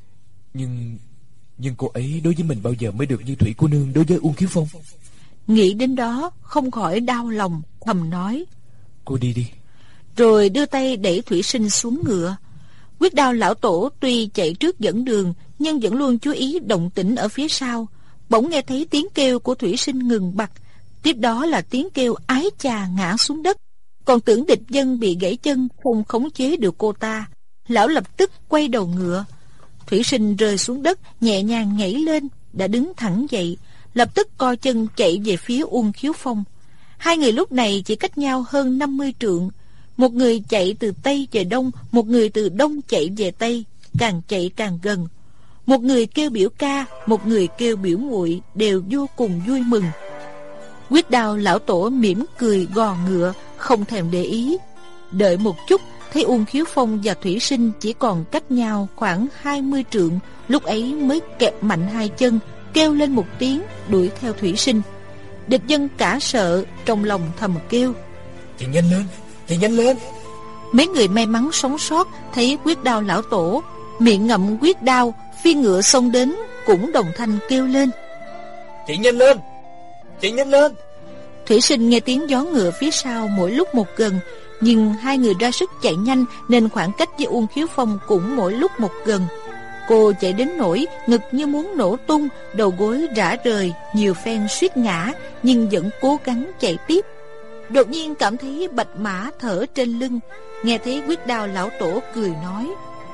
Nhưng cô ấy đối với mình bao giờ mới được như Thủy cô nương đối với Uông Khiếu Phong? Nghĩ đến đó không khỏi đau lòng, thầm nói: Cô đi đi. Rồi đưa tay đẩy Thủy Sinh xuống ngựa. Quyết Đao lão tổ tuy chạy trước dẫn đường, nhưng vẫn luôn chú ý động tĩnh ở phía sau. Bỗng nghe thấy tiếng kêu của Thủy Sinh ngừng bặt, tiếp đó là tiếng kêu ái chà ngã xuống đất. Còn tưởng địch dân bị gãy chân, không khống chế được cô ta. Lão lập tức quay đầu ngựa. Thủy Sinh rơi xuống đất, nhẹ nhàng nhảy lên, đã đứng thẳng dậy, lập tức co chân chạy về phía Uông Khiếu Phong. Hai người lúc này chỉ cách nhau hơn 50 trượng. Một người chạy từ Tây về Đông, một người từ Đông chạy về Tây, càng chạy càng gần. Một người kêu biểu ca, một người kêu biểu muội, đều vô cùng vui mừng. Quyết Đao lão tổ mỉm cười gò ngựa, không thèm để ý. Đợi một chút, thấy Uông Khiếu Phong và Thủy Sinh chỉ còn cách nhau khoảng 20 trượng, lúc ấy mới kẹp mạnh hai chân, kêu lên một tiếng đuổi theo Thủy Sinh. Địch dân cả sợ, trong lòng thầm kêu: Chạy nhanh lên, chạy nhanh lên. Mấy người may mắn sống sót thấy Quyết Đao lão tổ miệng ngậm quyết đao, phi ngựa xông đến, cũng đồng thanh kêu lên: Chạy nhanh lên, chạy nhanh lên. Thủy Sinh nghe tiếng gió ngựa phía sau mỗi lúc một gần, nhưng hai người ra sức chạy nhanh nên khoảng cách với Uông Khiếu Phong cũng mỗi lúc một gần. Cô chạy đến nỗi ngực như muốn nổ tung, đầu gối rã rời, nhiều phen suýt ngã, nhưng vẫn cố gắng chạy tiếp. Đột nhiên cảm thấy bạch mã thở trên lưng, nghe thấy Quyết Đao lão tổ cười nói: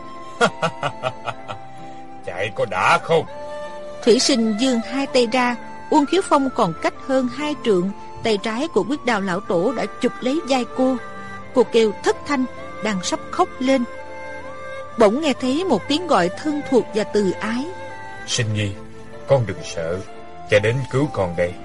Chạy có đã không? Thủy Sinh giương hai tay ra, Uông Khiếu Phong còn cách hơn 2 trượng, tay trái của Quyết Đao lão tổ đã chụp lấy vai cô. Cô kêu thất thanh, đang sắp khóc lên. Bỗng nghe thấy một tiếng gọi thân thuộc và từ ái: Sinh nhi, con đừng sợ, cha đến cứu con đây.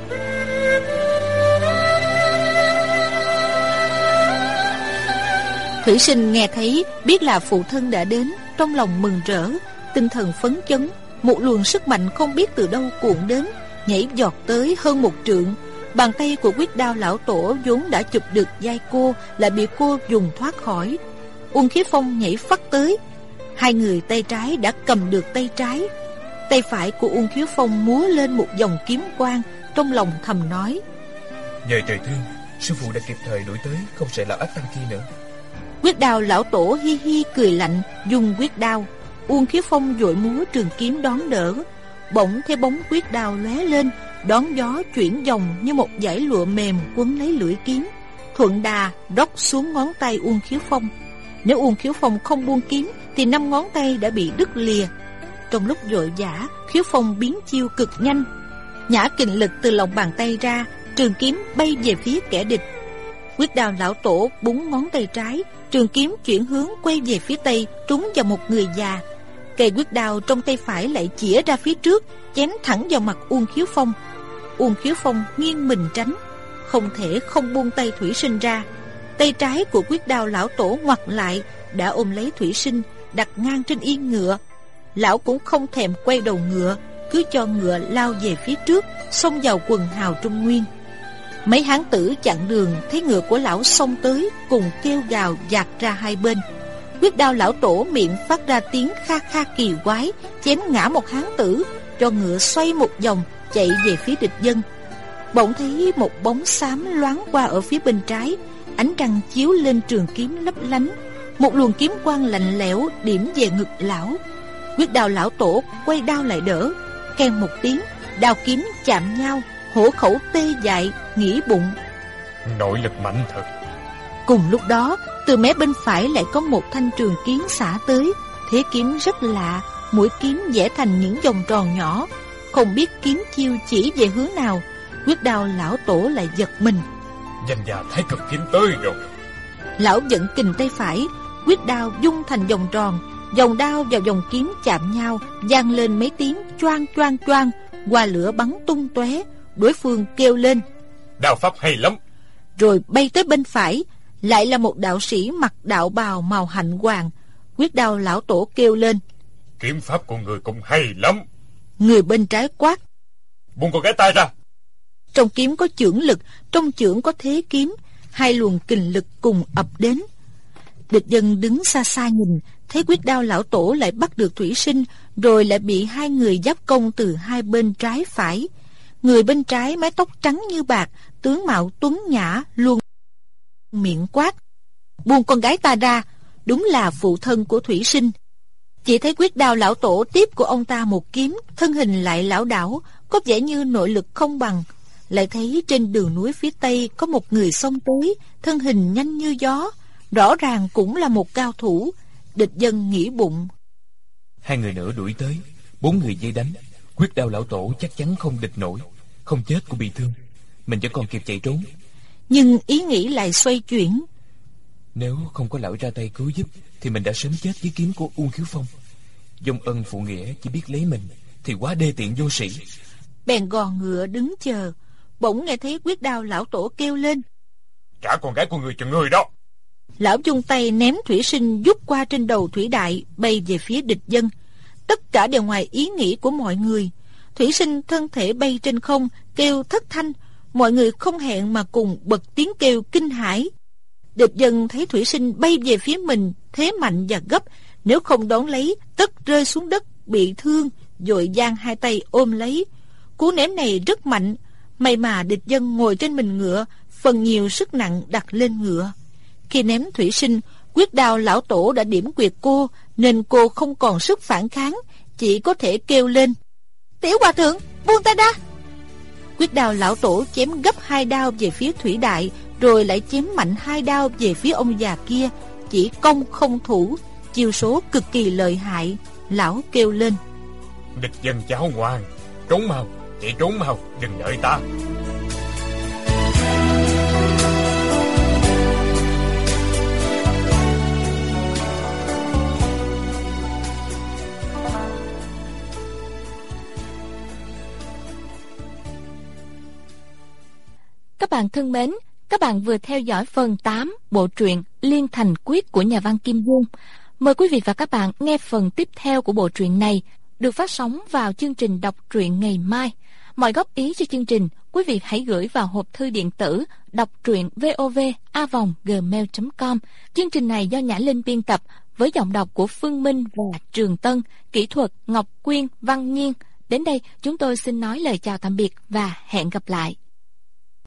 Thủy Sinh nghe thấy biết là phụ thân đã đến, trong lòng mừng rỡ, tinh thần phấn chấn. Một luồng sức mạnh không biết từ đâu cuộn đến, nhảy giọt tới hơn 1 trượng. Bàn tay của Quyết Đao lão tổ vốn đã chụp được vai cô, lại bị cô dùng thoát khỏi. Uông Khiếu Phong nhảy phắt tới, hai người tay trái đã cầm được tay trái. Tay phải của Uông Khiếu Phong múa lên một dòng kiếm quang, trong lòng thầm nói: Nhờ trời thương, sư phụ đã kịp thời đuổi tới, không sợ lão ác tăng kia nữa. Quyết Đao lão tổ hi hi cười lạnh, dùng quyết đao. Uông Khiếu Phong vội múa trường kiếm đón đỡ. Bỗng thấy bóng quyết đao lóe lên, đón gió chuyển vòng như một dải lụa mềm quấn lấy lưỡi kiếm, thuận đà róc xuống ngón tay Uông Khiếu Phong. Nếu Uông Khiếu Phong không buông kiếm thì 5 ngón tay đã bị đứt lìa. Trong lúc vội vã, Khiếu Phong biến chiêu cực nhanh, nhả kình lực từ lòng bàn tay ra, trường kiếm bay về phía kẻ địch. Quyết Đao lão tổ búng ngón tay trái, trường kiếm chuyển hướng quay về phía tây, trúng vào một người già. Cây quyết đao trong tay phải lại chĩa ra phía trước, chém thẳng vào mặt Uông Khiếu Phong. Uông Khiếu Phong nghiêng mình tránh, không thể không buông tay Thủy Sinh ra. Tay trái của Quyết Đao lão tổ ngoặt lại, đã ôm lấy Thủy Sinh, đặt ngang trên yên ngựa. Lão cũng không thèm quay đầu ngựa, cứ cho ngựa lao về phía trước, xông vào quần hào Trung Nguyên. Mấy hán tử chặn đường thấy ngựa của lão xông tới, cùng kêu gào dạt ra hai bên. Quyết Đao lão tổ miệng phát ra tiếng kha kha kỳ quái, chém ngã một hán tử, cho ngựa xoay một vòng chạy về phía địch dân. Bỗng thấy một bóng xám loáng qua ở phía bên trái, ánh trăng chiếu lên trường kiếm lấp lánh, một luồng kiếm quang lạnh lẽo điểm về ngực lão. Quyết Đao lão tổ quay đao lại đỡ, keng một tiếng, đao kiếm chạm nhau, hổ khẩu tê dại, nghĩ bụng: Nội lực mạnh thật. Cùng lúc đó, từ mé bên phải lại có một thanh trường kiếm xả tới. Thế kiếm rất lạ, mũi kiếm vẽ thành những vòng tròn nhỏ, không biết kiếm chiêu chỉ về hướng nào. Quyết Đao lão tổ lại giật mình. danh gia Thái Cực kiếm tới rồi. Lão giận kình tay phải, quyết đao dung thành vòng tròn, vòng đao và vòng kiếm chạm nhau, vang lên mấy tiếng choang choang choang, hoa lửa bắn tung tóe. Đối phương kêu lên: Đao pháp hay lắm. Rồi bay tới bên phải, lại là một đạo sĩ mặc đạo bào màu hạnh hoàng. Quyết đao lão tổ kêu lên: Kiếm pháp của người cũng hay lắm. Người bên trái quát: Buông con gái tay ra. Trong kiếm có chưởng lực, trong chưởng có thế kiếm, hai luồng kình lực cùng ập đến. Địch dân đứng xa xa nhìn, thấy quyết đao lão tổ lại bắt được Thủy Sinh, rồi lại bị hai người giáp công từ hai bên trái phải. Người bên trái mái tóc trắng như bạc, tướng mạo tuấn nhã, luôn miệng quát: Buông con gái ta ra. Đúng là phụ thân của Thủy Sinh. Chỉ thấy quyết đao lão tổ tiếp của ông ta một kiếm, thân hình lại lảo đảo, có vẻ như nội lực không bằng. Lại thấy trên đường núi phía tây có một người xông tới, thân hình nhanh như gió, rõ ràng cũng là một cao thủ. Địch dân nghĩ bụng: Hai người nữa đuổi tới, 4 người dây đánh, quyết đao lão tổ chắc chắn không địch nổi, không chết cũng bị thương, mình vẫn còn kịp chạy trốn. Nhưng ý nghĩ lại xoay chuyển: Nếu không có lão ra tay cứu giúp thì mình đã sớm chết với kiếm của Uông Khiếu Phong. Dông ân phụ nghĩa chỉ biết lấy mình thì quá đê tiện vô sĩ. Bèn gò ngựa đứng chờ. Bỗng nghe thấy quyết đao lão tổ kêu lên: Trả con gái của người cho người đó. Lão vung tay ném Thủy Sinh vút qua trên đầu Thủy Đại, bay về phía địch dân. Tất cả đều ngoài ý nghĩ của mọi người. Thủy Sinh thân thể bay trên không, kêu thất thanh. Mọi người không hẹn mà cùng bật tiếng kêu kinh hãi. Địch dân thấy Thủy Sinh bay về phía mình, thế mạnh và gấp, nếu không đón lấy tất rơi xuống đất bị thương, vội giang hai tay ôm lấy. Cú ném này rất mạnh, may mà địch dân ngồi trên mình ngựa, phần nhiều sức nặng đặt lên ngựa. Khi ném Thủy Sinh, quyết đao lão tổ đã điểm quyệt cô, nên cô không còn sức phản kháng, chỉ có thể kêu lên: Tiểu hòa thượng, buông ta ra. Quyết đao lão tổ chém gấp hai đao về phía Thủy Đại, rồi lại chém mạnh hai đao về phía ông già kia, chỉ công không thủ, chiêu số cực kỳ lợi hại. Lão kêu lên: Địch dân cháu ngoan, trốn mau, chạy trốn mau, đừng đợi ta. Các bạn thân mến, các bạn vừa theo dõi phần 8 bộ truyện Liên Thành Quyết của nhà văn Kim Dung. Mời quý vị và các bạn nghe phần tiếp theo của bộ truyện này, được phát sóng vào chương trình đọc truyện ngày mai. Mọi góp ý cho chương trình, quý vị hãy gửi vào hộp thư điện tử đọc truyện vov@gmail.com. Chương trình này do Nhã Linh biên tập với giọng đọc của Phương Minh và Trường Tân, kỹ thuật Ngọc Quyên, Văn Nhiên. Đến đây chúng tôi xin nói lời chào tạm biệt và hẹn gặp lại.